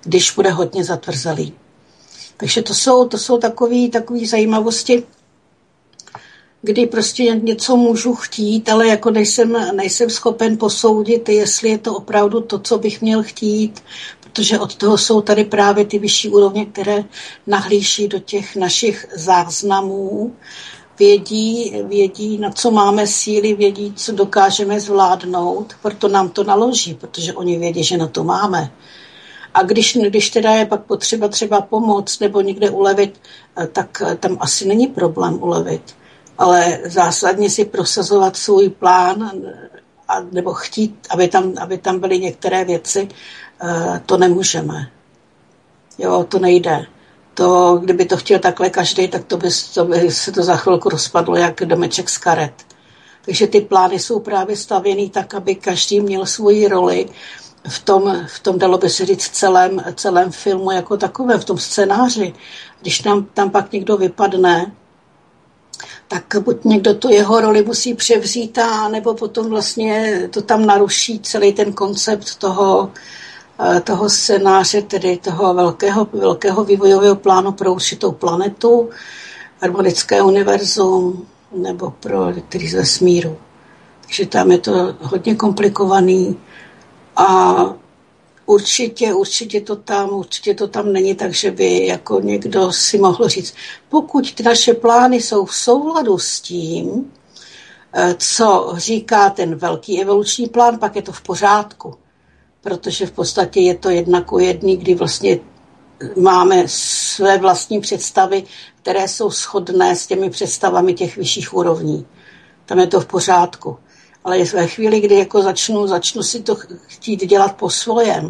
když bude hodně zatvrzelý. Takže to jsou takové zajímavosti, kdy prostě něco můžu chtít, ale jako nejsem schopen posoudit, jestli je to opravdu to, co bych měl chtít, protože od toho jsou tady právě ty vyšší úrovně, které nahlíží do těch našich záznamů, vědí, na co máme síly, vědí, co dokážeme zvládnout, proto nám to naloží, protože oni vědí, že na to máme. A když teda je pak potřeba třeba pomoct nebo někde ulevit, tak tam asi není problém ulevit. Ale zásadně si prosazovat svůj plán nebo chtít, aby tam byly některé věci, to nemůžeme. Jo, to nejde. To, kdyby to chtěl takhle každý, tak to by se to za chvilku rozpadlo jak domeček z karet. Takže ty plány jsou právě stavěný tak, aby každý měl svoji roli v tom dalo by se říct celém filmu jako takovém, v tom scénáři. Když tam pak někdo vypadne, tak buď někdo tu jeho roli musí převzít, nebo potom vlastně to tam naruší celý ten koncept toho scénáře, tedy toho velkého vývojového plánu pro určitou planetu, harmonické univerzum nebo pro který z vesmíru. Takže tam je to hodně komplikovaný a určitě to tam není, takže by jako někdo si mohl říct, pokud ty naše plány jsou v souladu s tím, co říká ten velký evoluční plán, pak je to v pořádku. Protože v podstatě je to 1:1, kdy vlastně máme své vlastní představy, které jsou shodné s těmi představami těch vyšších úrovní. Tam je to v pořádku. Ale ve chvíli, kdy jako začnu si to chtít dělat po svojem,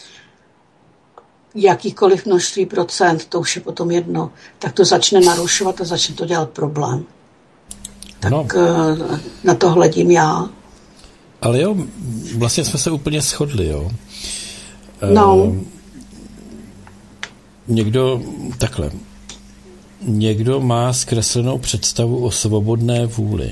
jakýkoliv množství procent, to už je potom jedno, tak to začne narušovat a začne to dělat problém. Tak na to hledím já. Ale jo, vlastně jsme se úplně shodli, jo. No. Někdo má zkreslenou představu o svobodné vůli.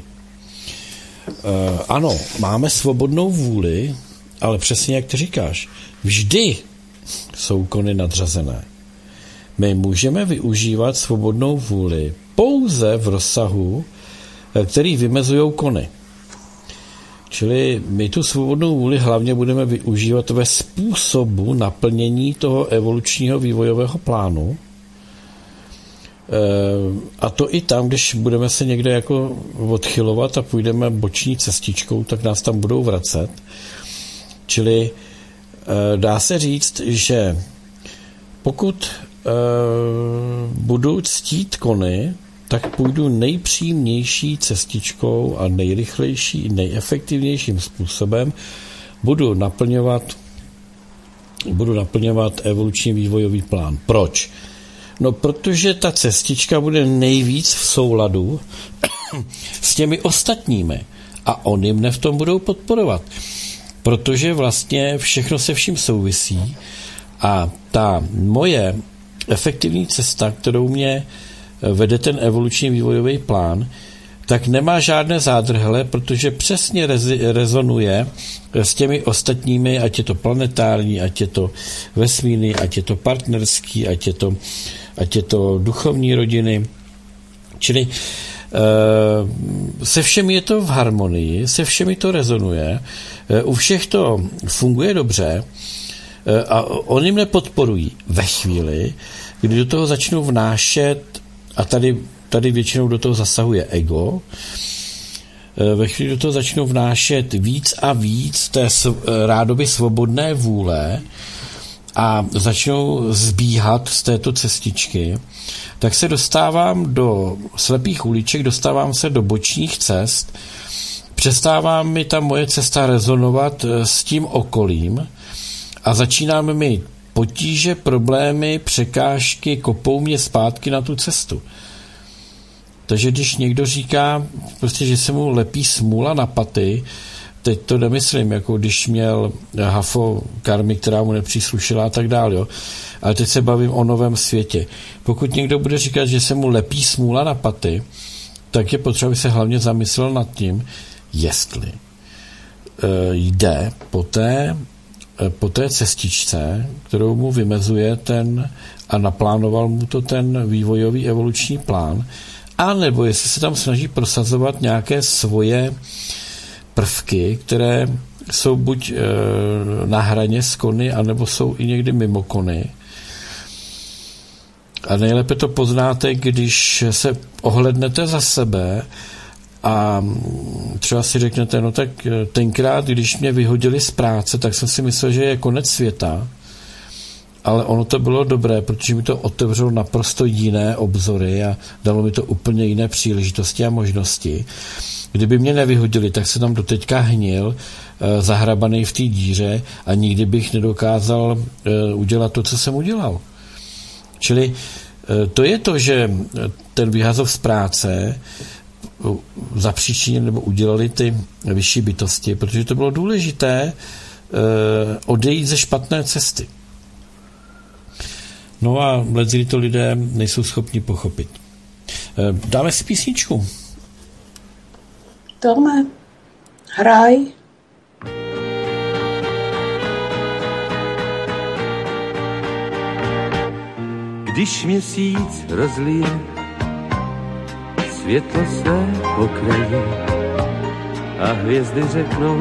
Ano, máme svobodnou vůli, ale přesně jak ty říkáš, vždy jsou úkony nadřazené. My můžeme využívat svobodnou vůli pouze v rozsahu, který vymezují úkony. Čili my tu svobodnou vůli hlavně budeme využívat ve způsobu naplnění toho evolučního vývojového plánu. A to i tam, když budeme se někde jako odchylovat a půjdeme boční cestičkou, tak nás tam budou vracet. Čili dá se říct, že pokud budu ctít kony, tak půjdu nejpřímější cestičkou a nejrychlejší, nejefektivnějším způsobem. Budu naplňovat evoluční vývojový plán. Proč? No, protože ta cestička bude nejvíc v souladu s těmi ostatními a oni mne v tom budou podporovat. Protože vlastně všechno se vším souvisí a ta moje efektivní cesta, kterou mě vede ten evoluční vývojový plán, tak nemá žádné zádrhele, protože přesně rezonuje s těmi ostatními, ať je to planetární, ať je to vesmírný, ať je to partnerský, ať je to duchovní rodiny. Čili se všemi je to v harmonii, se všemi to rezonuje, u všech to funguje dobře a oni mě podporují ve chvíli, kdy do toho začnou vnášet, a tady většinou do toho zasahuje ego, ve chvíli do toho začnou vnášet víc a víc té rádoby svobodné vůle a začnou zbíhat z této cestičky, tak se dostávám do slepých uliček, dostávám se do bočních cest, přestává mi ta moje cesta rezonovat s tím okolím a začínáme mi potíže, problémy, překážky, kopou mě zpátky na tu cestu. Takže když někdo říká, prostě, že se mu lepí smůla na paty, teď to nemyslím, jako když měl hafo karmy, která mu nepříslušela a tak dále, jo. Ale teď se bavím o novém světě. Pokud někdo bude říkat, že se mu lepí smůla na paty, tak je potřeba, aby se hlavně zamyslel nad tím, jestli jde poté po té cestičce, kterou mu vymezuje a naplánoval mu to ten vývojový evoluční plán, a nebo jestli se tam snaží prosazovat nějaké svoje prvky, které jsou buď na hraně s kony, anebo jsou i někdy mimo kony. A nejlépe to poznáte, když se ohlednete za sebe a třeba si řeknete, no tak tenkrát, když mě vyhodili z práce, tak jsem si myslel, že je konec světa, ale ono to bylo dobré, protože mi to otevřelo naprosto jiné obzory a dalo mi to úplně jiné příležitosti a možnosti. Kdyby mě nevyhodili, tak se tam doteďka hnil, zahrabaný v té díře a nikdy bych nedokázal udělat to, co jsem udělal. Čili to je to, že ten vyhazov z práce zapříčinili nebo udělali ty vyšší bytosti, protože to bylo důležité odejít ze špatné cesty. No a leckdy to lidé nejsou schopni pochopit. Dáme si písničku. Tome, hraj. Když měsíc rozlije světlo své pokraje a hvězdy řeknou,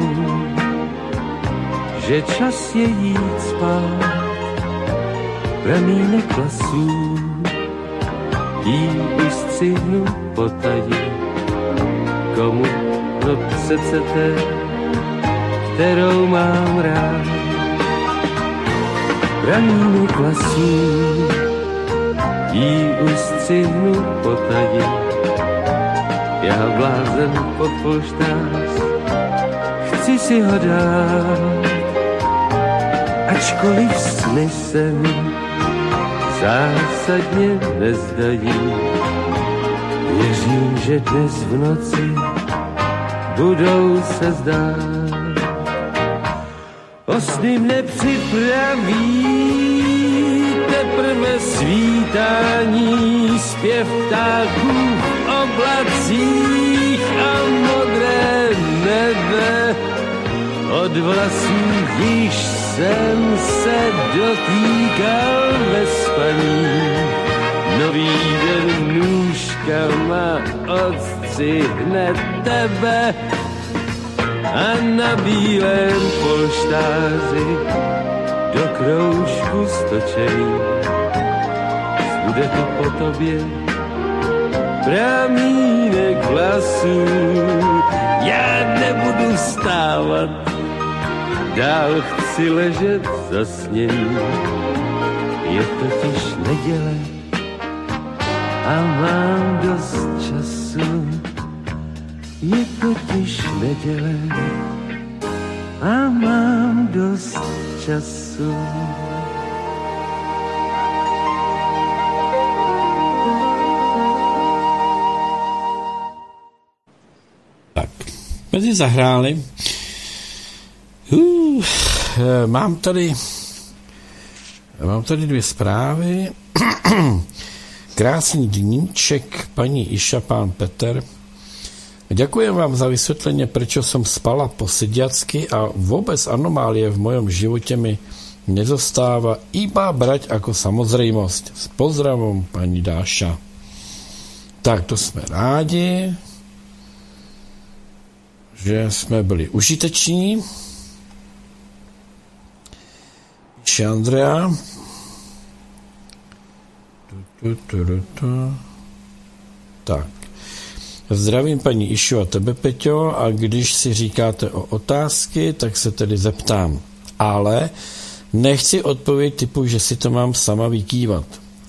že čas je jít spát, pramínek klasů jí ustřihnu potají, komu no přece té, kterou mám rád. Pramínek klasů jí ustřihnu potají, já blázen pod polštář, chci si ho dát, ačkoliv sny se mi zásadně nezdají. Věřím, že dnes v noci budou se zdát. O sny mne připraví teprve svítání, zpěv ptáků v oblacích a modré nebe. Od vlasů již jsem se dotýkal ve spaní, nový den nůžkama odstřihne tebe a na bílém polštáři do kroužku stočený bude to po tobě pramínek vlasů. Já nebudu vstávat, dál chci ležet zasněný. Je totiž neděle a mám dost času. Je totiž neděle a mám dost času. Tak, mezi zahráli. Mám tady dvě zprávy. Krásný dníček, paní Iša, pán Peter. Ďakujem vám za vysvetlenie, prečo som spala po sediacky a vôbec anomálie v mojom živote mi nezostáva iba brať ako samozrejmosť. S pozdravom, pani Dáša. Tak, to sme rádi, že sme byli užiteční. Píše Andrea. Tak. Zdravím paní Išu a tebe, Peťo, a když si říkáte o otázky, tak se tedy zeptám. Ale nechci odpověď typu, že si to mám sama vykývat.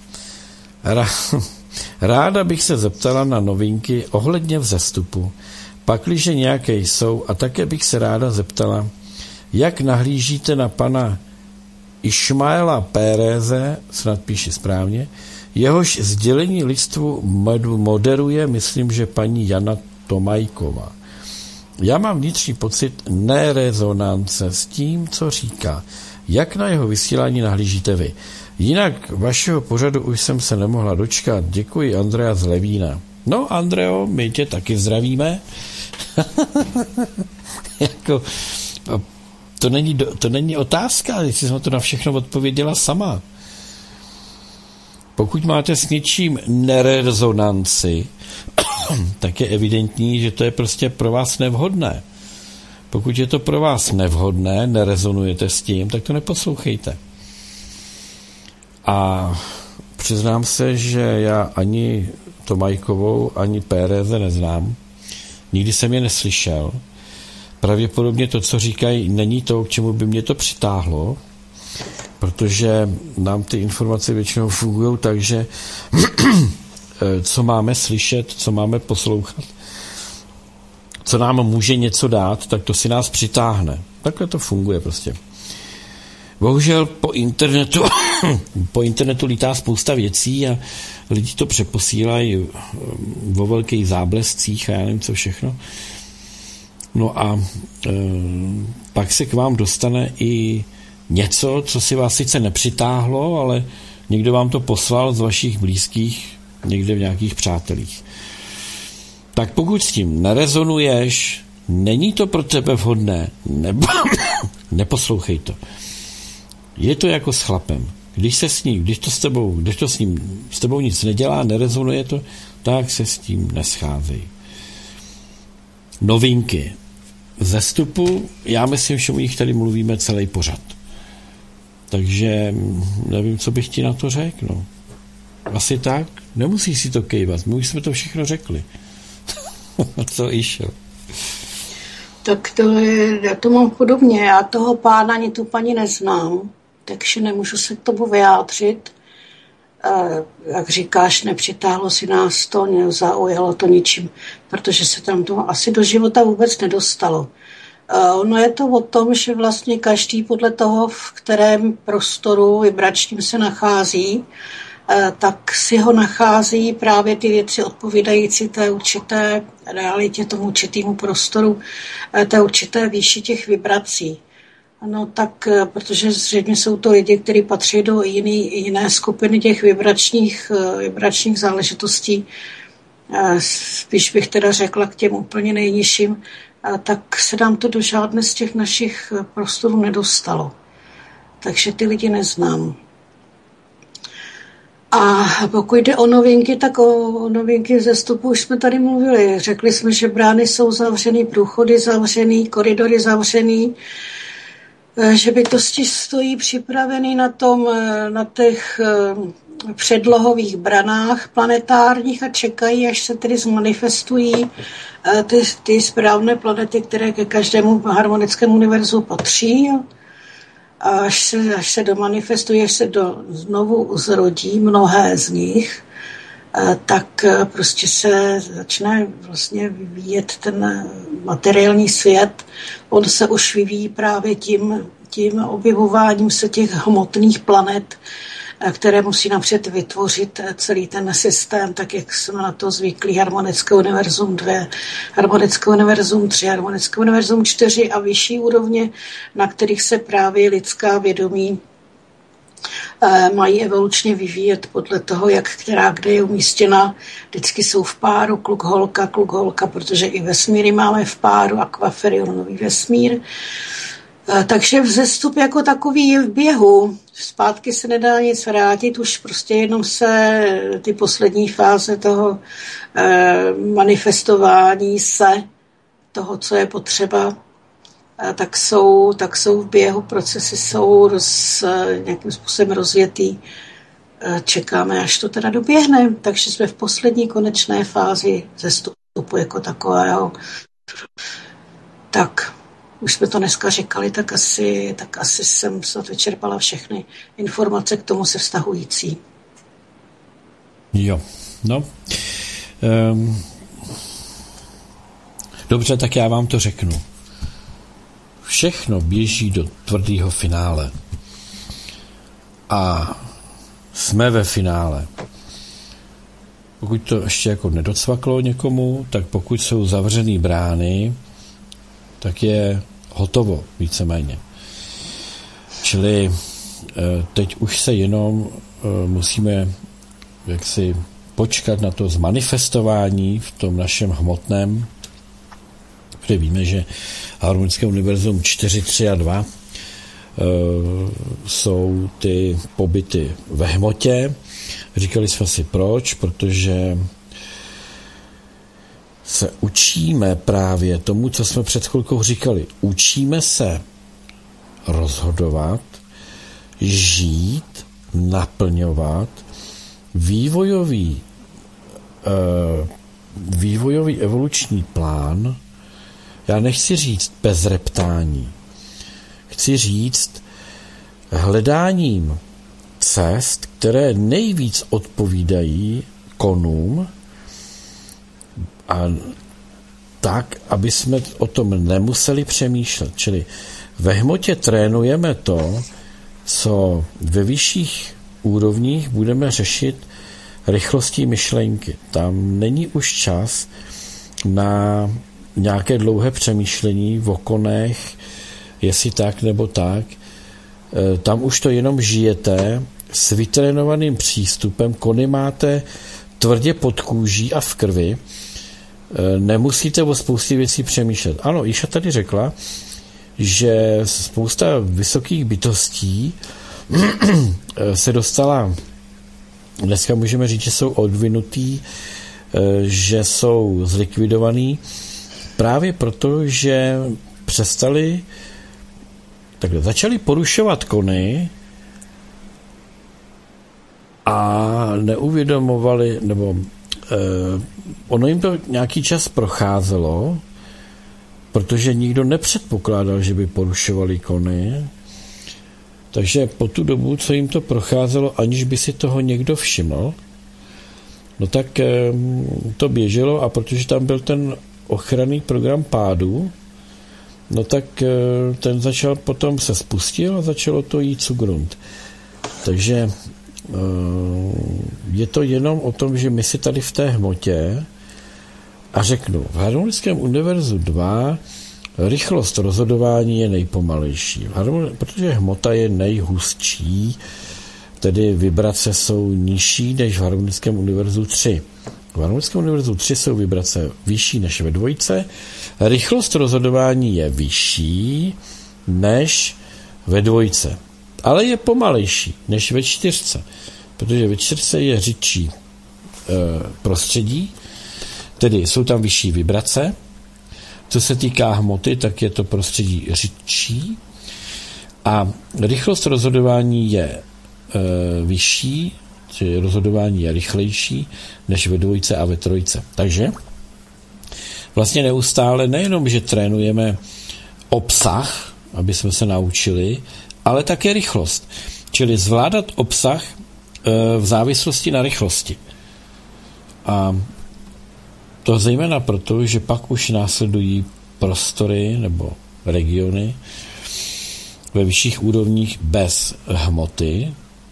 Ráda bych se zeptala na novinky ohledně vzestupu, pakliže nějaké jsou, a také bych se ráda zeptala, jak nahlížíte na pana Išmaela Péreze, snad píši správně, jehož sdělení lidstvu moderuje, myslím, že paní Jana Tomajková. Já mám vnitřní pocit nerezonance s tím, co říká. Jak na jeho vysílání nahlížíte vy? Jinak vašeho pořadu už jsem se nemohla dočkat. Děkuji, Andrea z Levína. No, Andreo, my tě taky zdravíme. to není otázka, jestli jsme to na všechno odpověděla sama. Pokud máte s něčím nerezonanci, tak je evidentní, že to je prostě pro vás nevhodné. Pokud je to pro vás nevhodné, nerezonujete s tím, tak to neposlouchejte. A přiznám se, že já ani Tomajkovou, ani Péreze neznám. Nikdy jsem je neslyšel. Pravděpodobně to, co říkají, není to, k čemu by mě to přitáhlo, protože nám ty informace většinou fungují tak, že co máme slyšet, co máme poslouchat, co nám může něco dát, tak to si nás přitáhne. Takhle to funguje prostě. Bohužel po internetu lítá spousta věcí a lidi to přeposílají vo velkých záblescích a já nevím co všechno. No a pak se k vám dostane i něco, co si vás sice nepřitáhlo, ale někdo vám to poslal z vašich blízkých, někde v nějakých přátelích. Tak pokud s tím nerezonuješ, není to pro tebe vhodné, nebo neposlouchej to. Je to jako s chlapem. Když to s tebou nic nedělá, nerezonuje to, tak se s tím nescházej. Novinky. Zestupu, já myslím, že o nich tady mluvíme celý pořad. Takže nevím, co bych ti na to řekl. No. Asi tak. Nemusíš si to kejvat. My už jsme to všechno řekli. Co išel? Tak já to mám podobně. Já toho pána ani tu paní neznám, takže nemůžu se k tomu vyjádřit. Jak říkáš, nepřitáhlo si nás to, nezaujalo to ničím, protože se tam to asi do života vůbec nedostalo. Ono je to o tom, že vlastně každý podle toho, v kterém prostoru vibračním se nachází, tak si ho nachází právě ty věci odpovídající té určité realitě, tomu určitému prostoru, té určité výši těch vibrací. No tak, protože zřejmě jsou to lidi, kteří patří do jiné skupiny těch vibračních záležitostí, spíš bych teda řekla k těm úplně nejnižším, tak se nám to do žádné z těch našich prostorů nedostalo. Takže ty lidi neznám. A pokud jde o novinky, tak o novinky Zestupu už jsme tady mluvili. Řekli jsme, že brány jsou zavřený, průchody zavřený, koridory zavřený, že bytosti stojí připravený na těch předlohových branách planetárních a čekají, až se tedy zmanifestují ty správné planety, které ke každému harmonickému univerzu patří. A až se domanifestují, až se znovu zrodí mnohé z nich, tak prostě se začne vlastně vyvíjet ten materiální svět. On se už vyvíjí právě tím objevováním se těch hmotných planet, které musí napřed vytvořit celý ten systém, tak jak jsme na to zvyklí, harmonické univerzum 2, harmonické univerzum 3, harmonické univerzum 4 a vyšší úrovně, na kterých se právě lidská vědomí mají evolučně vyvíjet podle toho, kde je umístěna. Vždycky jsou v páru kluk-holka, protože i vesmíry máme v páru, akvaferionový vesmír. Takže vzestup jako takový je v běhu. Zpátky se nedá nic vrátit, už prostě jenom se ty poslední fáze toho manifestování se toho, co je potřeba, tak jsou v běhu, procesy jsou nějakým způsobem rozjetý. Čekáme, až to teda doběhne, takže jsme v poslední konečné fázi vzestupu jako takového. Tak, už jsme to dneska říkali, tak asi jsem snad vyčerpala všechny informace k tomu se vztahující. Jo, no. Dobře, tak já vám to řeknu. Všechno běží do tvrdého finále. A jsme ve finále. Pokud to ještě jako nedocvaklo někomu, tak pokud jsou zavřený brány, tak je hotovo, víceméně. Čili teď už se jenom musíme jaksi počkat na to zmanifestování v tom našem hmotném Protože víme, že harmonické univerzum 4, 3 a 2 jsou ty pobyty ve hmotě. Říkali jsme si proč, protože se učíme právě tomu, co jsme před chvilkou říkali. Učíme se rozhodovat, žít, naplňovat vývojový evoluční plán. Já nechci říct bez reptání. Chci říct hledáním cest, které nejvíc odpovídají konům, a tak, aby jsme o tom nemuseli přemýšlet. Čili ve hmotě trénujeme to, co ve vyšších úrovních budeme řešit rychlostí myšlenky. Tam není už čas na nějaké dlouhé přemýšlení v okonech, jestli tak nebo tak. Tam už to jenom žijete s vytrénovaným přístupem. Kony máte tvrdě pod kůží a v krvi. Nemusíte o spoustě věcí přemýšlet. Ano, Iša tady řekla, že spousta vysokých bytostí se dostala, dneska můžeme říct, že jsou odvinutý, že jsou zlikvidovaný, právě proto, že začali porušovat kony a neuvědomovali, nebo ono jim to nějaký čas procházelo, protože nikdo nepředpokládal, že by porušovali kony. Takže po tu dobu, co jim to procházelo, aniž by si toho někdo všiml, no tak to běželo, a protože tam byl ten ochranný program pádu, no tak ten začal potom se spustil a začalo to jít zugrund. Takže je to jenom o tom, že my si tady v té hmotě, a řeknu, v harmonickém univerzu 2 rychlost rozhodování je nejpomalejší, protože hmota je nejhustší, tedy vibrace jsou nižší než v harmonickém univerzu 3. V harmonickém univerzu 3 jsou vibrace vyšší než ve 2, rychlost rozhodování je vyšší než ve 2, ale je pomalejší než ve 4, protože ve 4 je řidčí prostředí, tedy jsou tam vyšší vibrace. Co se týká hmoty, tak je to prostředí řidčí a rychlost rozhodování je vyšší, čili rozhodování je rychlejší než ve 2 a ve 3. Takže vlastně neustále nejenom, že trénujeme obsah, aby jsme se naučili, ale také rychlost. Čili zvládat obsah v závislosti na rychlosti. A to zejména proto, že pak už následují prostory nebo regiony ve vyšších úrovních bez hmoty,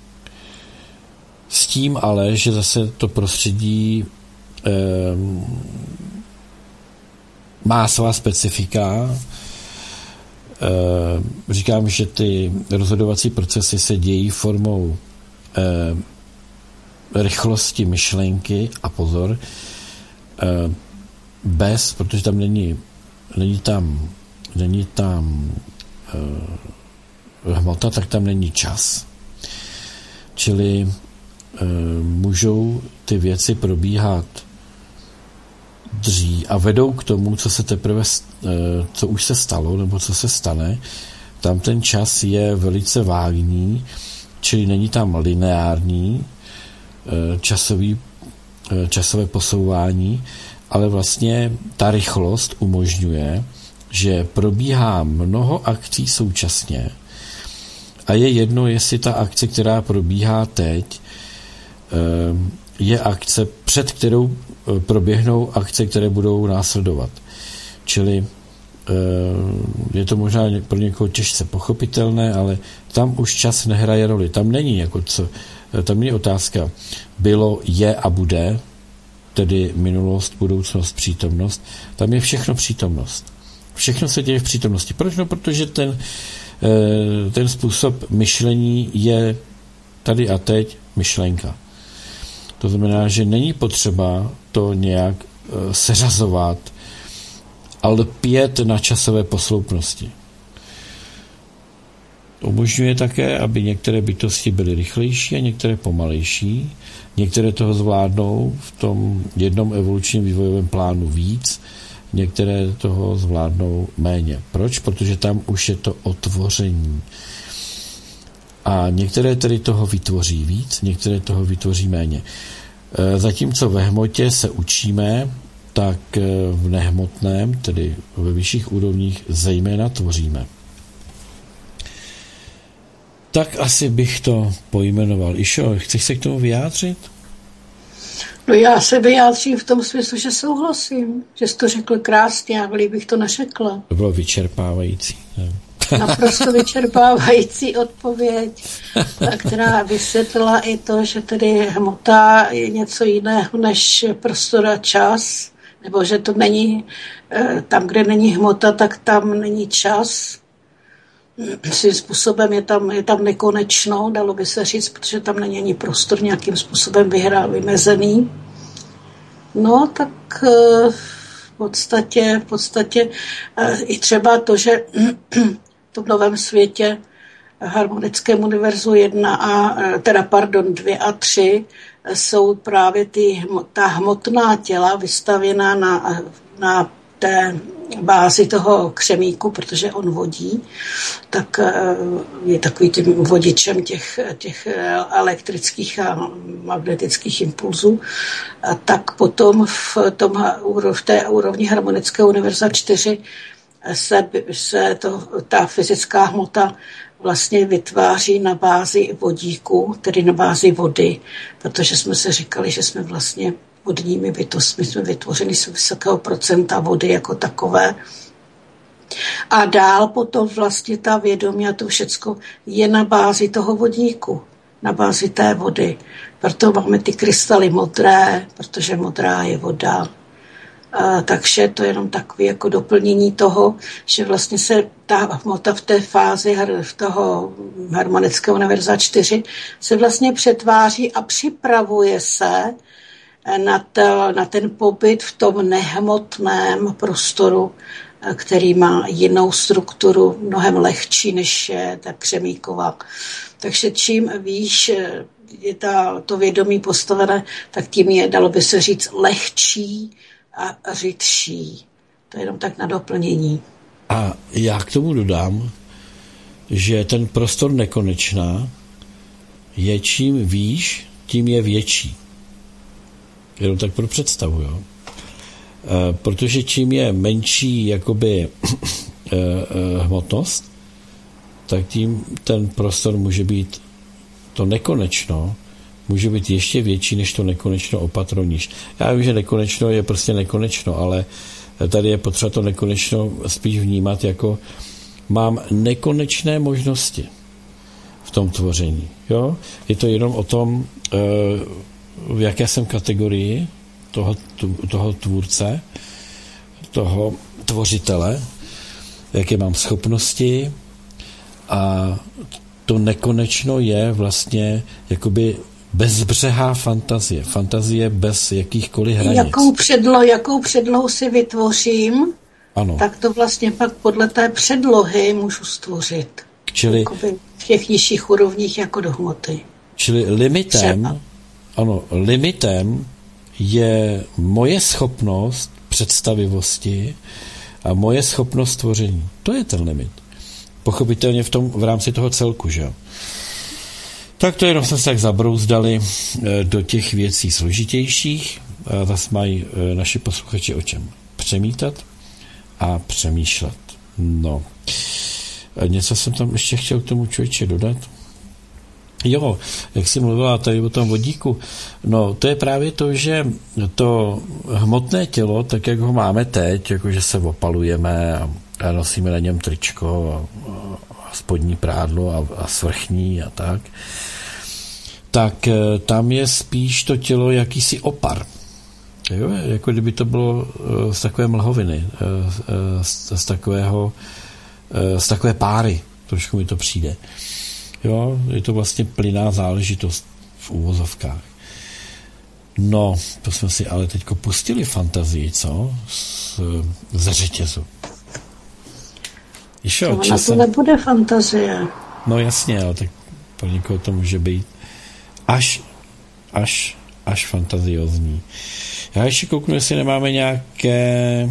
s tím ale, že zase to prostředí má svá specifika. Říkám, že ty rozhodovací procesy se dějí formou rychlosti myšlenky a pozor, protože tam není tam hmota, tak tam není čas. Čili můžou ty věci probíhat dřív a vedou k tomu, co už se stalo, nebo co se stane. Tam ten čas je velice vágní, čili není tam lineární časové posouvání, ale vlastně ta rychlost umožňuje, že probíhá mnoho akcí současně a je jedno, jestli ta akce, která probíhá teď, je akce, před kterou proběhnou akce, které budou následovat. Čili je to možná pro někoho těžce pochopitelné, ale tam už čas nehraje roli. Tam není tam není otázka bylo, je a bude, tedy minulost, budoucnost, přítomnost. Tam je všechno přítomnost. Všechno se děje v přítomnosti. Proč? No, protože ten způsob myšlení je tady a teď myšlenka. To znamená, že není potřeba to nějak seřazovat a lpět na časové posloupnosti. Umožňuje také, aby některé bytosti byly rychlejší a některé pomalejší. Některé toho zvládnou v tom jednom evolučním vývojovém plánu víc, některé toho zvládnou méně. Proč? Protože tam už je to otvoření. A některé tedy toho vytvoří víc, některé toho vytvoří méně. Zatímco ve hmotě se učíme, tak v nehmotném, tedy ve vyšších úrovních, zejména tvoříme. Tak asi bych to pojmenoval. Išo, chceš se k tomu vyjádřit? No já se vyjádřím v tom smyslu, že souhlasím, že jsi to řekl krásně, já bych to neřekla. To bylo vyčerpávající. Ne? Naprosto vyčerpávající odpověď, která vysvětlila i to, že tedy hmota je něco jiného než prostor a čas, nebo že to není, tam, kde není hmota, tak tam není čas. Svým způsobem je tam nekonečno, dalo by se říct, protože tam není ani prostor nějakým způsobem vymezený. No, tak v podstatě i třeba to, že v tom novém světě harmonickém univerzu 2 a 3 jsou právě ta hmotná těla vystavěná na té bázi toho křemíku, protože on vodí, tak je takový tím vodičem těch elektrických a magnetických impulzů. A tak potom v té úrovni harmonického univerza 4 se ta fyzická hmota vlastně vytváří na bázi vodíku, tedy na bázi vody, protože jsme se říkali, že jsme vlastně vodními bytostmi, jsme vytvořeni z vysokého procenta vody jako takové. A dál potom vlastně ta vědomí a to všecko je na bázi toho vodíku, na bázi té vody. Proto máme ty krystaly modré, protože modrá je voda. Takže to je jenom takové jako doplnění toho, že vlastně se ta hmota v té fázi toho harmonického univerza 4 se vlastně přetváří a připravuje se na ten pobyt v tom nehmotném prostoru, který má jinou strukturu, mnohem lehčí, než je ta křemíková. Takže čím výš je to vědomí postavené, tak tím je, dalo by se říct, lehčí a řidší. To je jenom tak na doplnění. A já k tomu dodám, že ten prostor nekonečná je čím výš, tím je větší. Jenom tak pro představu, jo. Protože čím je menší jakoby hmotnost, tak tím ten prostor může být to nekonečno, může být ještě větší než to nekonečno o patro níž. Já vím, že nekonečno je prostě nekonečno, ale tady je potřeba to nekonečno spíš vnímat jako mám nekonečné možnosti v tom tvoření. Jo? Je to jenom o tom, v jaké jsem kategorii toho tvůrce, toho tvořitele, jaké mám schopnosti, a to nekonečno je vlastně jakoby bezbřehá fantazie. Fantazie bez jakýchkoliv hranic. Jakou předlohu si vytvořím, ano, tak to vlastně pak podle té předlohy můžu stvořit. Čili v těch nižších úrovních jako do hmoty. Čili limitem je moje schopnost představivosti a moje schopnost tvoření. To je ten limit. Pochopitelně v rámci toho celku, že? Tak to jenom jsme se tak zabrouzdali do těch věcí složitějších. Zase mají naši posluchači o čem přemítat a přemýšlet. No. Něco jsem tam ještě chtěl k tomu člověče dodat. Jo, jak jsi mluvila tady o tom vodíku, no to je právě to, že to hmotné tělo, tak jak ho máme teď, jakože se opalujeme a nosíme na něm tričko a spodní prádlo a svrchní a tak tam je spíš to tělo jakýsi opar. Jo? Jako kdyby to bylo z takové mlhoviny, z takové páry, trošku mi to přijde. Jo? Je to vlastně plynná záležitost v uvozovkách. No, to jsme si ale teďko pustili fantazii, co? Ze řetězu. To nebude fantazie. No jasně, ale tak pro někoho to může být až fantaziozní. Já ještě kouknu, jestli nemáme nějaké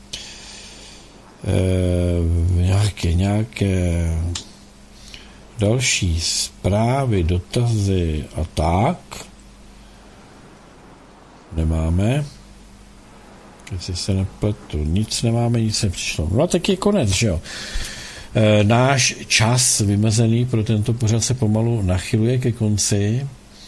další zprávy, dotazy a tak. Nemáme. Jestli se nepletu, nic nemáme, nic nepřišlo. No a tak je konec, že jo. Náš čas vymezený pro tento pořad se pomalu nachyluje ke konci.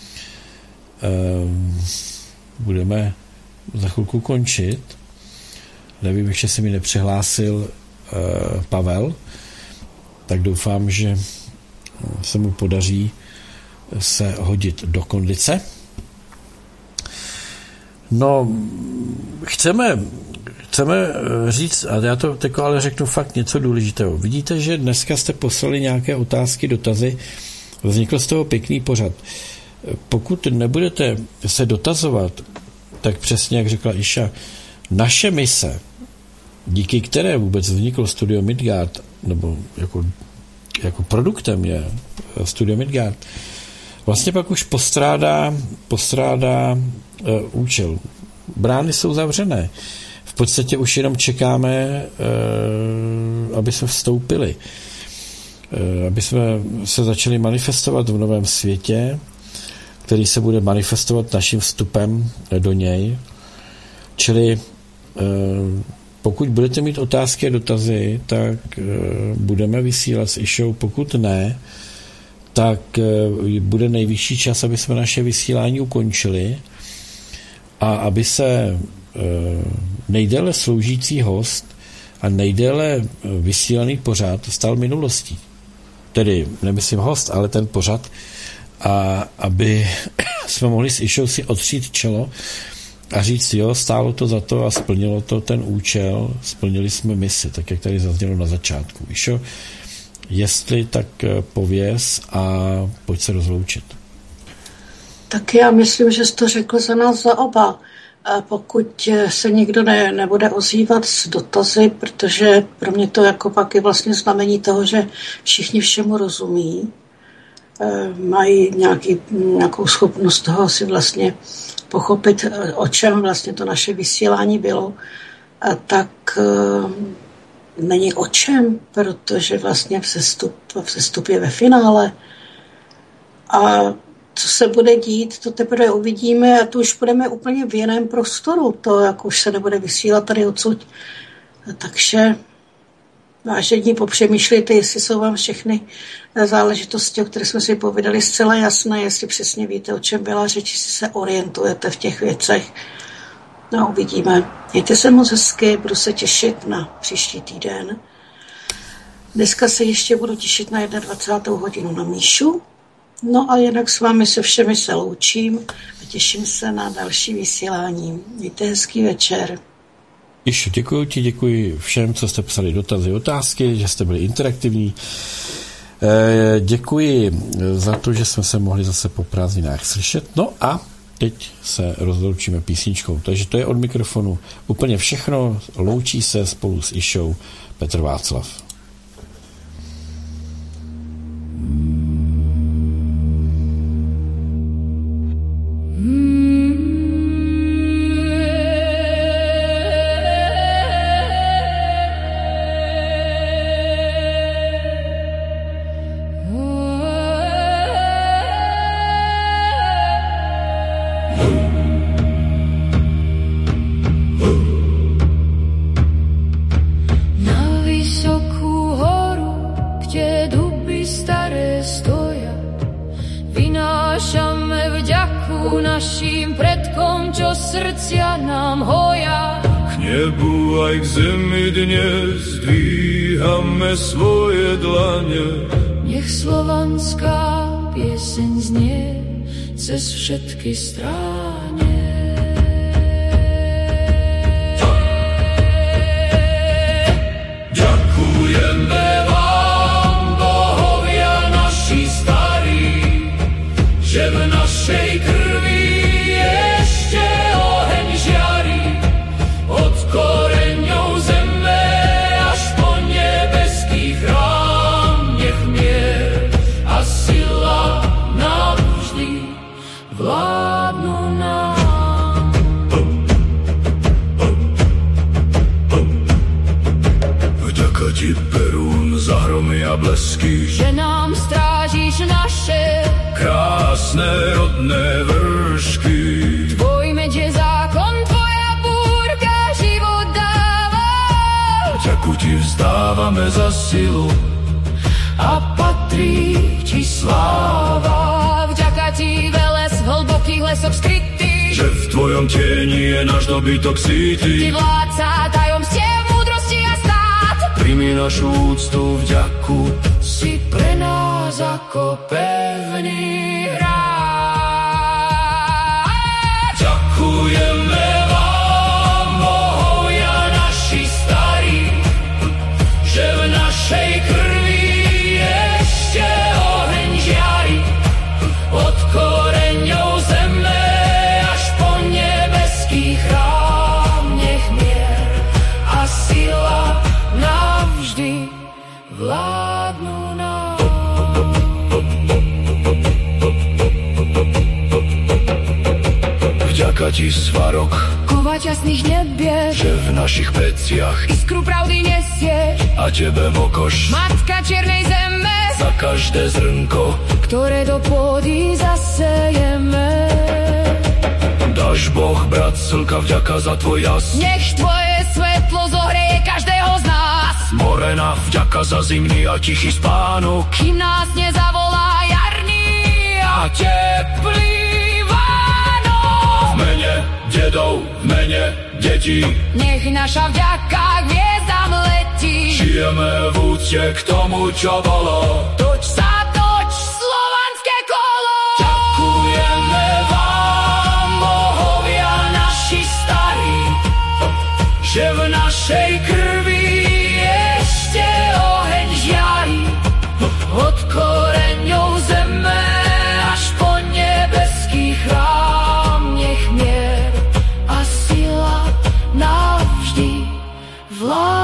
Budeme za chvilku končit. Nevím, ještě se mi nepřihlásil Pavel, tak doufám, že se mu podaří se hodit do kondice. No, chceme říct, a já to teď ale řeknu fakt něco důležitého. Vidíte, že dneska jste poslali nějaké otázky, dotazy, vznikl z toho pěkný pořad. Pokud nebudete se dotazovat, tak přesně jak řekla Iša, naše mise, díky které vůbec vzniklo Studio Midgard, nebo jako produktem je Studio Midgard, vlastně pak už postrádá účel. Brány jsou zavřené. V podstatě už jenom čekáme, aby jsme vstoupili. Aby jsme se začali manifestovat v novém světě, který se bude manifestovat naším vstupem do něj. Čili pokud budete mít otázky a dotazy, tak budeme vysílat s Išou. Pokud ne, tak bude nejvyšší čas, aby jsme naše vysílání ukončili a aby se nejdéle sloužící host a nejdéle vysílaný pořad stal minulostí. Tedy nemyslím host, ale ten pořad, a aby jsme mohli s Išou si otřít čelo a říct, jo, stálo to za to a splnilo to ten účel, splnili jsme misi, tak jak tady zaznělo na začátku. Išo, jestli tak pověz a pojď se rozloučit. Tak já myslím, že jsi to řekl za nás za oba. Pokud se nikdo nebude ozývat s dotazy, protože pro mě to jako pak je vlastně znamení toho, že všichni všemu rozumí, mají nějakou schopnost toho si vlastně pochopit, o čem vlastně to naše vysílání bylo, tak není o čem, protože vlastně vzestup je ve finále. A co se bude dít, to teprve uvidíme a to už budeme úplně v jiném prostoru. To jako už se nebude vysílat tady odsud. Takže vážení, popřemýšlejte, jestli jsou vám všechny záležitosti, o kterých jsme si povídali, zcela jasné, jestli přesně víte, o čem byla řeč, jestli se orientujete v těch věcech. No, uvidíme. Mějte se moc hezky, budu se těšit na příští týden. Dneska se ještě budu těšit na 21. hodinu na Míšu. No a jinak s vámi se všemi se loučím a těším se na další vysílání. Mějte hezký večer. Išu, děkuji všem, co jste psali dotazy, otázky, že jste byli interaktivní. Děkuji za to, že jsme se mohli zase po prázdninách slyšet. No a teď se rozloučíme písničkou. Takže to je od mikrofonu úplně všechno. Loučí se spolu s Išou Petr Václav. Našim predkom, čo srdcia nám hoja. K nebu aj k zemi dnes dvíhame svoje dlane. Nech slovanská pieseň znie cez všetky stráne. Ďakujeme vám, bohovia naši starí, že v našej krvi ešte a blesky, že nám strážíš naše krásne rodné vršky. Tvoj meč je zákon, tvoja búrka život dáva. Vďaku ti vzdávame za silu A patrí ti sláva. Vďaka ti veles v hlbokých lesoch skrytý, že v tvojom tieni je náš dobytok ty sýty. vládca tajomstiev múdrosti a stát. Primi našu úctu, vďaku, Si pre nás ako pevný hráč. ďakujeme vám, bohovia naši starí, že v našej krvi ešte oheň žiari. Od koreňov zeme až po nebeský chrám, nech mier A sila navždy vládnu nám. Vďaka ti svarok, Kovať jasných nebies, že v našich peciach iskru pravdy nesieš. a tebe mokoš Matka čiernej zeme, za každé zrnko. ktoré do pôdy zasejeme. Dáš Boh, brat slnka, vďaka za tvoj jas. Nech tvoje svetlo zohreje každého z nás, Morena, vďaka za zimný a tichý spánok. kým nás nezavolá jarný a teplý Vánok. V mene dedov, v mene detí Nech naša vďaka k hviezdam letí. žijeme v úcte k tomu, čo bolo. Toč sa toč, slovanské kolo. Ďakujeme vám, bohovia naši starí, že v našej krvi ešte oheň žiari. Od koreňov zeme až po nebeský chrám, nech mier a sila navždy vládnu.